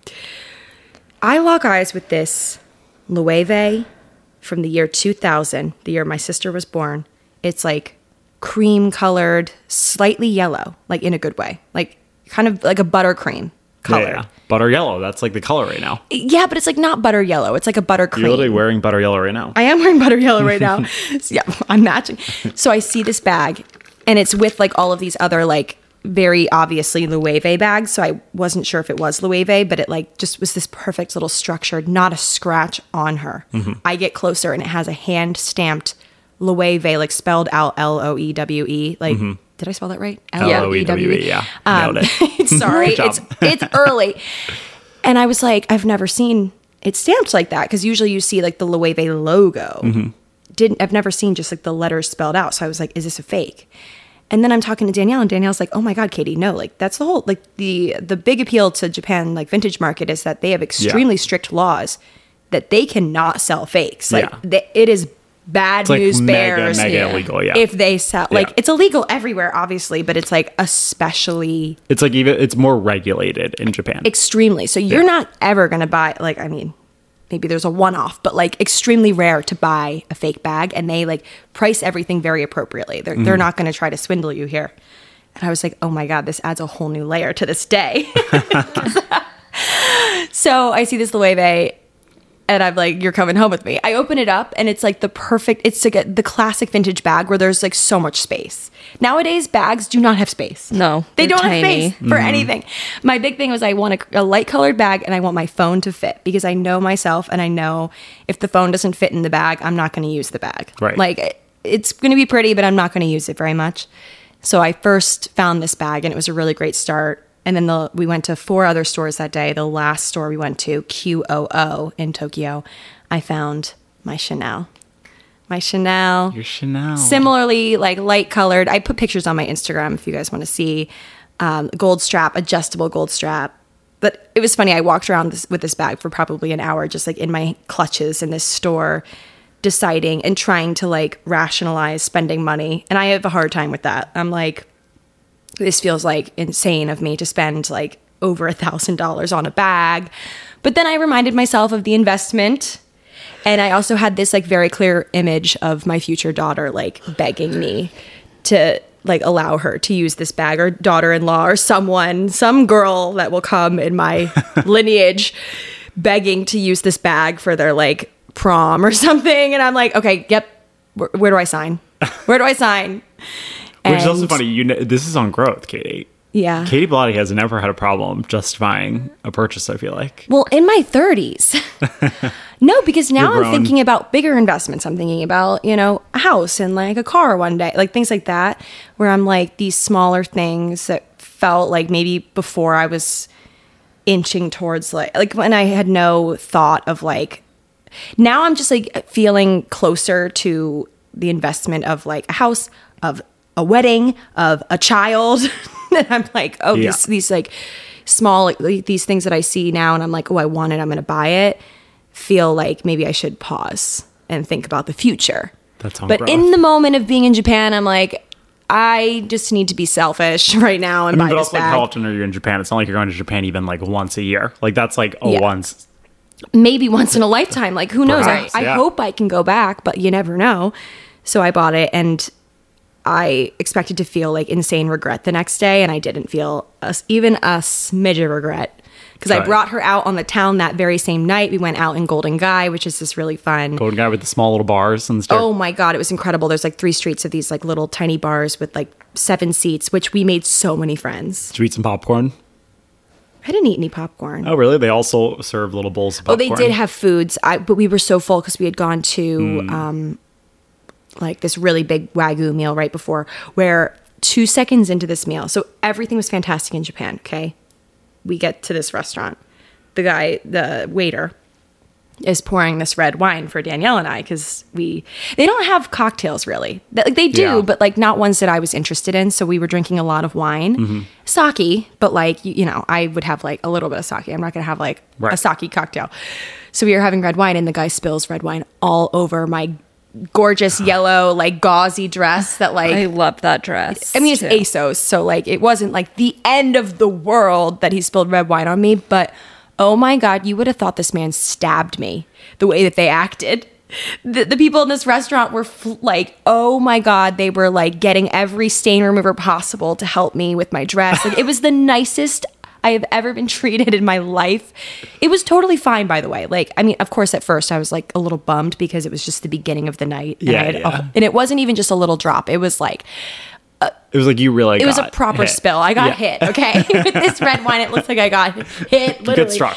I lock eyes with this Loewe from the year two thousand, the year my sister was born. It's like cream colored, slightly yellow, like in a good way. Like kind of like a buttercream color. Yeah, yeah. Butter yellow. That's like the color right now. Yeah, but it's like not butter yellow. It's like a buttercream. You're literally wearing butter yellow right now. I am wearing butter yellow right now. So, yeah, I'm matching. So I see this bag, and it's with like all of these other like very obviously Loewe bags. So I wasn't sure if it was Loewe, but it like just was this perfect little structure, not a scratch on her. Mm-hmm. I get closer, and it has a hand stamped Loewe, like spelled out L O E W E. Like, Mm-hmm. did I spell that right? L O E W E, yeah. Um, Nailed it. sorry, Good job. it's it's early. And I was like, I've never seen it stamped like that, because usually you see like the Loewe logo. Mm-hmm. Didn't I've never seen just like the letters spelled out. So I was like, is this a fake? And then I'm talking to Danielle, and Danielle's like, oh my God, Katie, no, like that's the whole, like the the big appeal to Japan, like vintage market, is that they have extremely Yeah. strict laws that they cannot sell fakes. Like Yeah. they, it is bad It's like news mega, bears mega illegal, yeah. if they sell, like Yeah. it's illegal everywhere, obviously, but it's like especially It's like even, it's more regulated in Japan. extremely. So you're Yeah. not ever going to buy, like, I mean, maybe there's a one-off, but like extremely rare to buy a fake bag, and they like price everything very appropriately. They're, Mm-hmm. they're not going to try to swindle you here. And I was like, oh my God, this adds a whole new layer to this day. So I see this Loewe, and I'm like, you're coming home with me. I open it up, and it's like the perfect, it's like a, the classic vintage bag where there's like so much space. Nowadays, bags do not have space. No, They they're don't tiny. have space for anything. My big thing was I want a, a light colored bag, and I want my phone to fit, because I know myself, and I know if the phone doesn't fit in the bag, I'm not going to use the bag. Right. Like it- it's going to be pretty, but I'm not going to use it very much. So I first found this bag, and it was a really great start. And then the, we went to four other stores that day. The last store we went to, Q O O in Tokyo, I found my Chanel. My Chanel. Your Chanel. Similarly, like light colored. I put pictures on my Instagram if you guys want to see. Um, gold strap, adjustable gold strap. But it was funny. I walked around this, with this bag for probably an hour, just like in my clutches in this store, deciding and trying to like rationalize spending money. And I have a hard time with that. I'm like, this feels like insane of me to spend like over a thousand dollars on a bag. But then I reminded myself of the investment. And I also had this like very clear image of my future daughter, like begging me to like allow her to use this bag, or daughter-in-law, or someone, some girl that will come in my lineage begging to use this bag for their like prom or something. And I'm like, okay, yep. Where, where do I sign? Where do I sign? Which is also And- funny. You know, this is on growth, Katie. Yeah. Katie Bellotti has never had a problem justifying a purchase, I feel like. Well, in my thirties. No, because now You're I'm grown. thinking about bigger investments. I'm thinking about, you know, a house and like a car one day, like things like that, where I'm like, these smaller things that felt like maybe before I was inching towards like like when I had no thought of like, now I'm just like feeling closer to the investment of like a house, of a wedding, of a child. And I'm like, oh, Yeah. these these like small like, these things that I see now, and I'm like, oh, I want it, I'm gonna buy it. Feel like maybe I should pause and think about the future. That sounds But rough. in the moment of being in Japan, I'm like, I just need to be selfish right now and I mean, buy but this also, like, bag. how often are you in Japan? It's not like you're going to Japan even like once a year. Like that's like a Yeah. once. Maybe once in a lifetime. Like, who knows? Perhaps, I, I yeah. hope I can go back, but you never know. So I bought it, and I expected to feel like insane regret the next day, and I didn't feel a, even a smidge of regret. Because I Right. brought her out on the town that very same night. We went out in Golden Guy, which is this really fun. Golden guy with the small little bars and stuff. Oh my God, it was incredible. There's like three streets of these like little tiny bars with like seven seats, which we made so many friends. Did you eat some popcorn? I didn't eat any popcorn. Oh, really? They also serve little bowls of Oh, popcorn. they did have foods, I, but we were so full because we had gone to um, like this really big Wagyu meal right before, where two seconds into this meal, so everything was fantastic in Japan, okay? We get to this restaurant. The guy, the waiter, is pouring this red wine for Danielle and I because we, they don't have cocktails really. They, like, they do, Yeah. but like not ones that I was interested in. So we were drinking a lot of wine, Mm-hmm. sake, but like, you, you know, I would have like a little bit of sake. I'm not going to have like Right. a sake cocktail. So we were having red wine, and the guy spills red wine all over my gorgeous yellow, like gauzy dress that like, I love that dress. I mean, it's too. ASOS, so like it wasn't like the end of the world that he spilled red wine on me, but oh my God, you would have thought this man stabbed me the way that they acted. The, the people in this restaurant were fl- like, oh my God, they were like getting every stain remover possible to help me with my dress. Like, it was the nicest I have ever been treated in my life. It was totally fine, by the way. Like, I mean, of course, at first I was like a little bummed because it was just the beginning of the night. And, Yeah, I had, yeah. and it wasn't even just a little drop. It was like, It was like you really. it was a got proper hit. spill. I got Yeah. hit, okay? With this red wine, it looks like I got hit, literally. Good struck.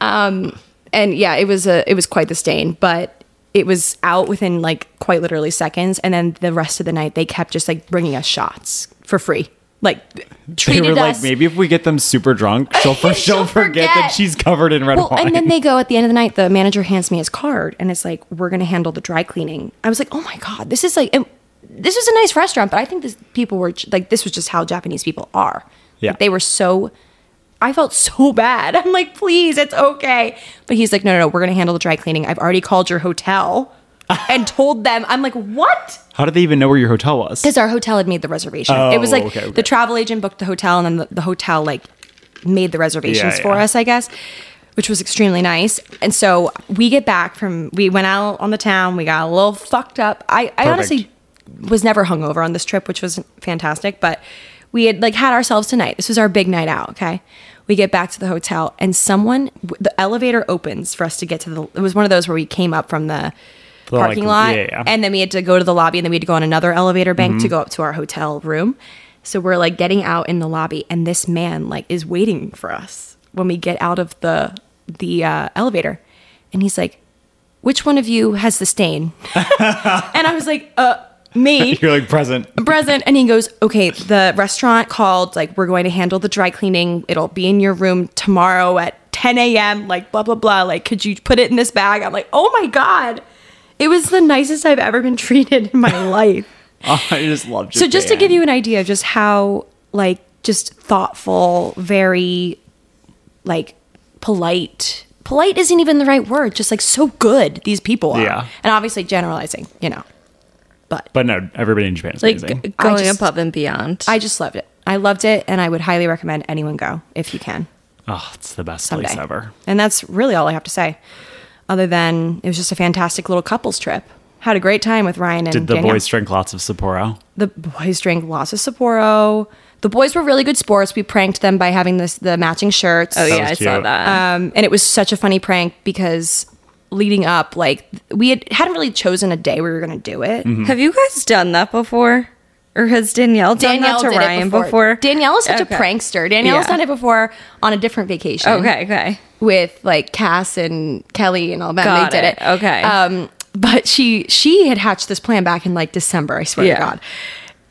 And yeah, it was a it was quite the stain, but it was out within like quite literally seconds. And then the rest of the night, they kept just like bringing us shots for free. Like They treated were us. like, maybe if we get them super drunk, she'll, for, she'll, She'll forget, forget. that she's covered in red Well, wine. and then they go at the end of the night, the manager hands me his card and it's like, we're going to handle the dry cleaning. I was like, oh my God, this is like, and this was a nice restaurant, but I think this people were like, this was just how Japanese people are. Yeah. Like, they were so, I felt so bad. I'm like, please, it's okay. But he's like, no, no, no, we're going to handle the dry cleaning. I've already called your hotel and told them. I'm like, what? How did they even know where your hotel was? Because our hotel had made the reservation. Oh, it was like okay, okay. the travel agent booked the hotel, and then the, the hotel like made the reservations Yeah, for yeah. us, I guess, which was extremely nice. And so we get back from, we went out on the town, we got a little fucked up. I, I honestly was never hungover on this trip, which was fantastic, but we had like had ourselves tonight. This was our big night out, okay? We get back to the hotel, and someone, the elevator opens for us to get to the, it was one of those where we came up from the The, like, parking lot, yeah, yeah. and then we had to go to the lobby, and then we had to go on another elevator bank Mm-hmm. to go up to our hotel room. So we're like getting out in the lobby, and this man like is waiting for us when we get out of the the uh, elevator, and he's like, "Which one of you has the stain?" And I was like, "Uh, me." You're like present. Present. And he goes, okay, the restaurant called, like, we're going to handle the dry cleaning. It'll be in your room tomorrow at ten a.m. Like, blah, blah, blah. Like, could you put it in this bag? I'm like, oh my God. It was the nicest I've ever been treated in my life. Oh, I just love So just to give you an idea of just how, like, just thoughtful, very, like, polite. Polite isn't even the right word. Just, like, so good these people are. Yeah. And obviously generalizing, you know. But But no, everybody in Japan is like amazing. g- going I just- above and beyond. I just loved it. I loved it, and I would highly recommend anyone go if you can Oh, it's the best someday. place ever. And that's really all I have to say. Other than it was just a fantastic little couples trip. Had a great time with Ryan and Did the Danielle. boys drink lots of Sapporo? The boys drank lots of Sapporo. The boys were really good sports. We pranked them by having this the matching shirts. oh That yeah, I was saw cute. that. Um, and it was such a funny prank because leading up, like we had, hadn't really chosen a day we were going to do it. Mm-hmm. Have you guys done that before? Or has Danielle done Danielle that to did Ryan it before. before? Danielle is such Okay. a prankster. Danielle's Yeah. done it before on a different vacation. Okay, okay. With like Cass and Kelly and all that. Got they did it. it. Okay. Um, but she she had hatched this plan back in like December, I swear Yeah. to God.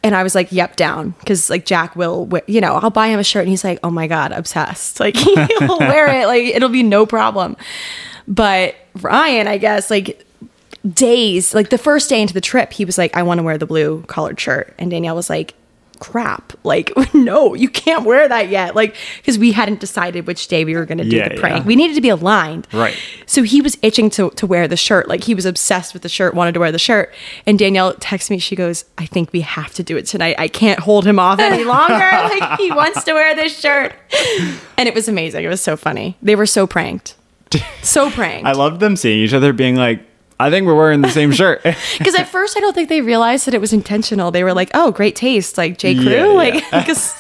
And I was like, yep, down. Because like Jack will, wear, you know, I'll buy him a shirt and he's like, oh my God, obsessed. Like he'll wear it. Like it'll be no problem. But Ryan, I guess, like days, like the first day into the trip, he was like, I want to wear the blue collared shirt. And Danielle was like, crap. Like, no, you can't wear that yet. Like, because we hadn't decided which day we were going to do Yeah, the prank. yeah. We needed to be aligned. Right. So he was itching to, to wear the shirt. Like he was obsessed with the shirt, wanted to wear the shirt. And Danielle texts me, she goes, I think we have to do it tonight. I can't hold him off any longer. Like he wants to wear this shirt. And it was amazing. It was so funny. They were so pranked. So pranked. I loved them seeing each other being like, I think we're wearing the same shirt. Because at first I don't think they realized that it was intentional. They were like, oh, great taste. Like J. Crew. Yeah, like, yeah. because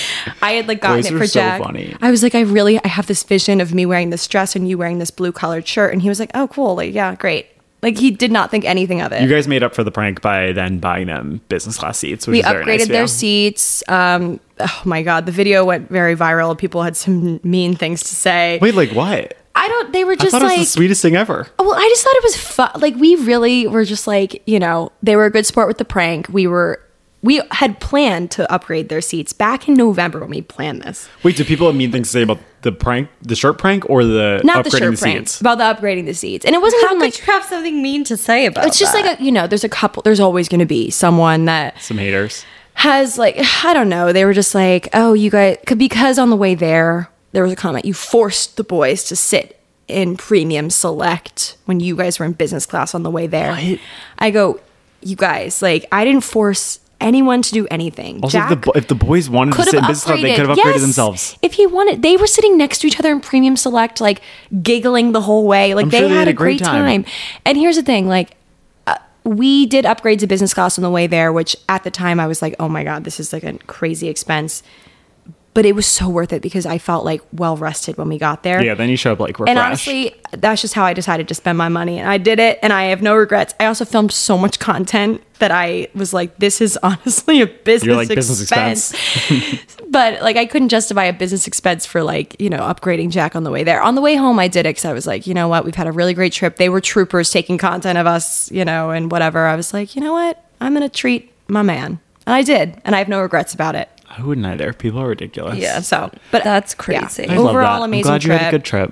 I had like gotten Boys it were for so Jack. funny. I was like, I really, I have this vision of me wearing this dress and you wearing this blue collared shirt. And he was like, oh, cool. Like, yeah, great. Like he did not think anything of it. You guys made up for the prank by then buying them business class seats, which We is very nice upgraded of their you. seats. Um, oh my God. The video went very viral. People had some mean things to say. Wait, like what? I don't, they were I just thought it was like, the sweetest thing ever. well, I just thought it was fun. Like we really were just like, you know, they were a good sport with the prank. We were, we had planned to upgrade their seats back in November when we planned this. Wait, do people have mean things to say about the prank, the shirt prank, or the Not the upgrading shirt the prank, seats? about the upgrading the seats. And it wasn't How even could like, you have something mean to say about it's just that? like, a, you know, there's a couple, there's always going to be someone that Some haters. has like, I don't know. They were just like, oh, you guys, because on the way there, there was a comment, you forced the boys to sit in premium select when you guys were in business class on the way there. What? I go, you guys, like, I didn't force anyone to do anything. Also, if the, bo- if the boys wanted to could sit have in business club, they upgraded. could have upgraded Yes. themselves. If he wanted, they were sitting next to each other in premium select, like giggling the whole way. Like I'm they sure had, a great time. time. And here's the thing, like uh, we did upgrade to business class on the way there, which at the time I was like, oh my God, this is like a crazy expense. But it was so worth it because I felt like well rested when we got there. Yeah, then you show up like refreshed. And honestly, that's just how I decided to spend my money. And I did it and I have no regrets. I also filmed so much content that I was like, this is honestly a business You're like, expense. business expense. But like, I couldn't justify a business expense for like, you know, upgrading Jack on the way there. On the way home, I did it because I was like, you know what? We've had a really great trip. They were troopers taking content of us, you know, and whatever. I was like, you know what? I'm going to treat my man. And I did. And I have no regrets about it. I wouldn't either. People are ridiculous. Yeah. So, but That's yeah. crazy. I love Overall, that. amazing I'm glad you trip. had a good trip.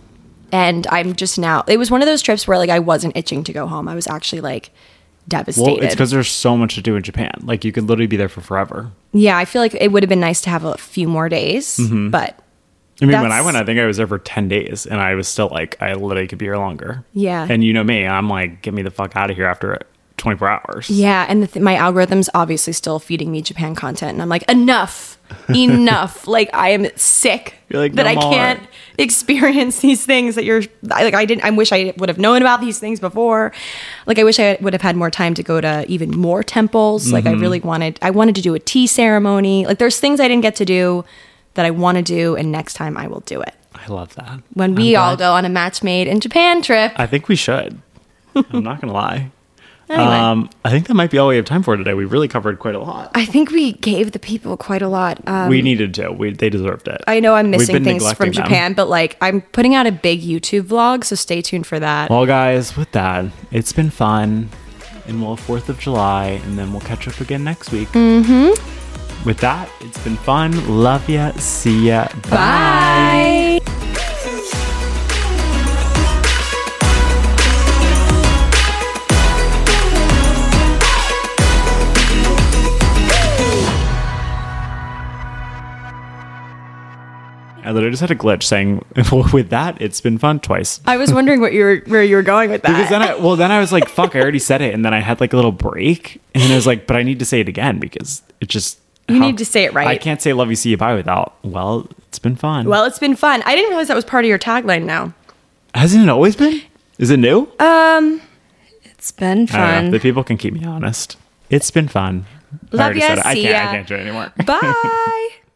And I'm just now, it was one of those trips where like I wasn't itching to go home. I was actually like devastated. Well, it's because there's so much to do in Japan. Like you could literally be there for forever. Yeah, I feel like it would have been nice to have a few more days, Mm-hmm. but I mean, when That's- I went, I think I was there for ten days and I was still like, I literally could be here longer. Yeah. And you know me, I'm like, get me the fuck out of here after twenty-four hours. yeah, and the th- my algorithm's obviously still feeding me Japan content, and I'm like, enough, enough. Like I am sick You're like, that no I more. can't experience these things that you're I- like. I didn't. I wish I would have known about these things before. Like I wish I would have had more time to go to even more temples. Like I Mm-hmm. really wanted. I wanted to do a tea ceremony. Like there's things I didn't get to do that I want to do, and next time I will do it. I love that. When I'm we all glad- go on a match made in Japan trip. I think we should. I'm not going to lie. Anyway. Um, I think that might be all we have time for today. We really covered quite a lot. I think we gave the people quite a lot. Um, we needed to. We, they deserved it. I know I'm We've missing been things from neglecting them. Japan, but like I'm putting out a big YouTube vlog, so stay tuned for that. Well, guys, with that, it's been fun. And we'll have fourth of July, and then we'll catch up again next week. Mm-hmm. With that, it's been fun. Love ya. See ya. Bye. Bye. I literally just had a glitch saying, with that, it's been fun twice. I was wondering what you were where you were going with Because that. then I, well, then I was like, fuck, I already said it. And then I had like a little break. And then I was like, but I need to say it again because it just. You need to say it right. I can't say love you, see you, bye without, well, it's been fun. Well, it's been fun. I didn't realize that was part of your tagline now. Hasn't it always been? Is it new? Um, It's been I don't know. fun. The people can keep me honest. It's been fun. I Love already ya, said it. I see can't, ya. I can't do it anymore. bye.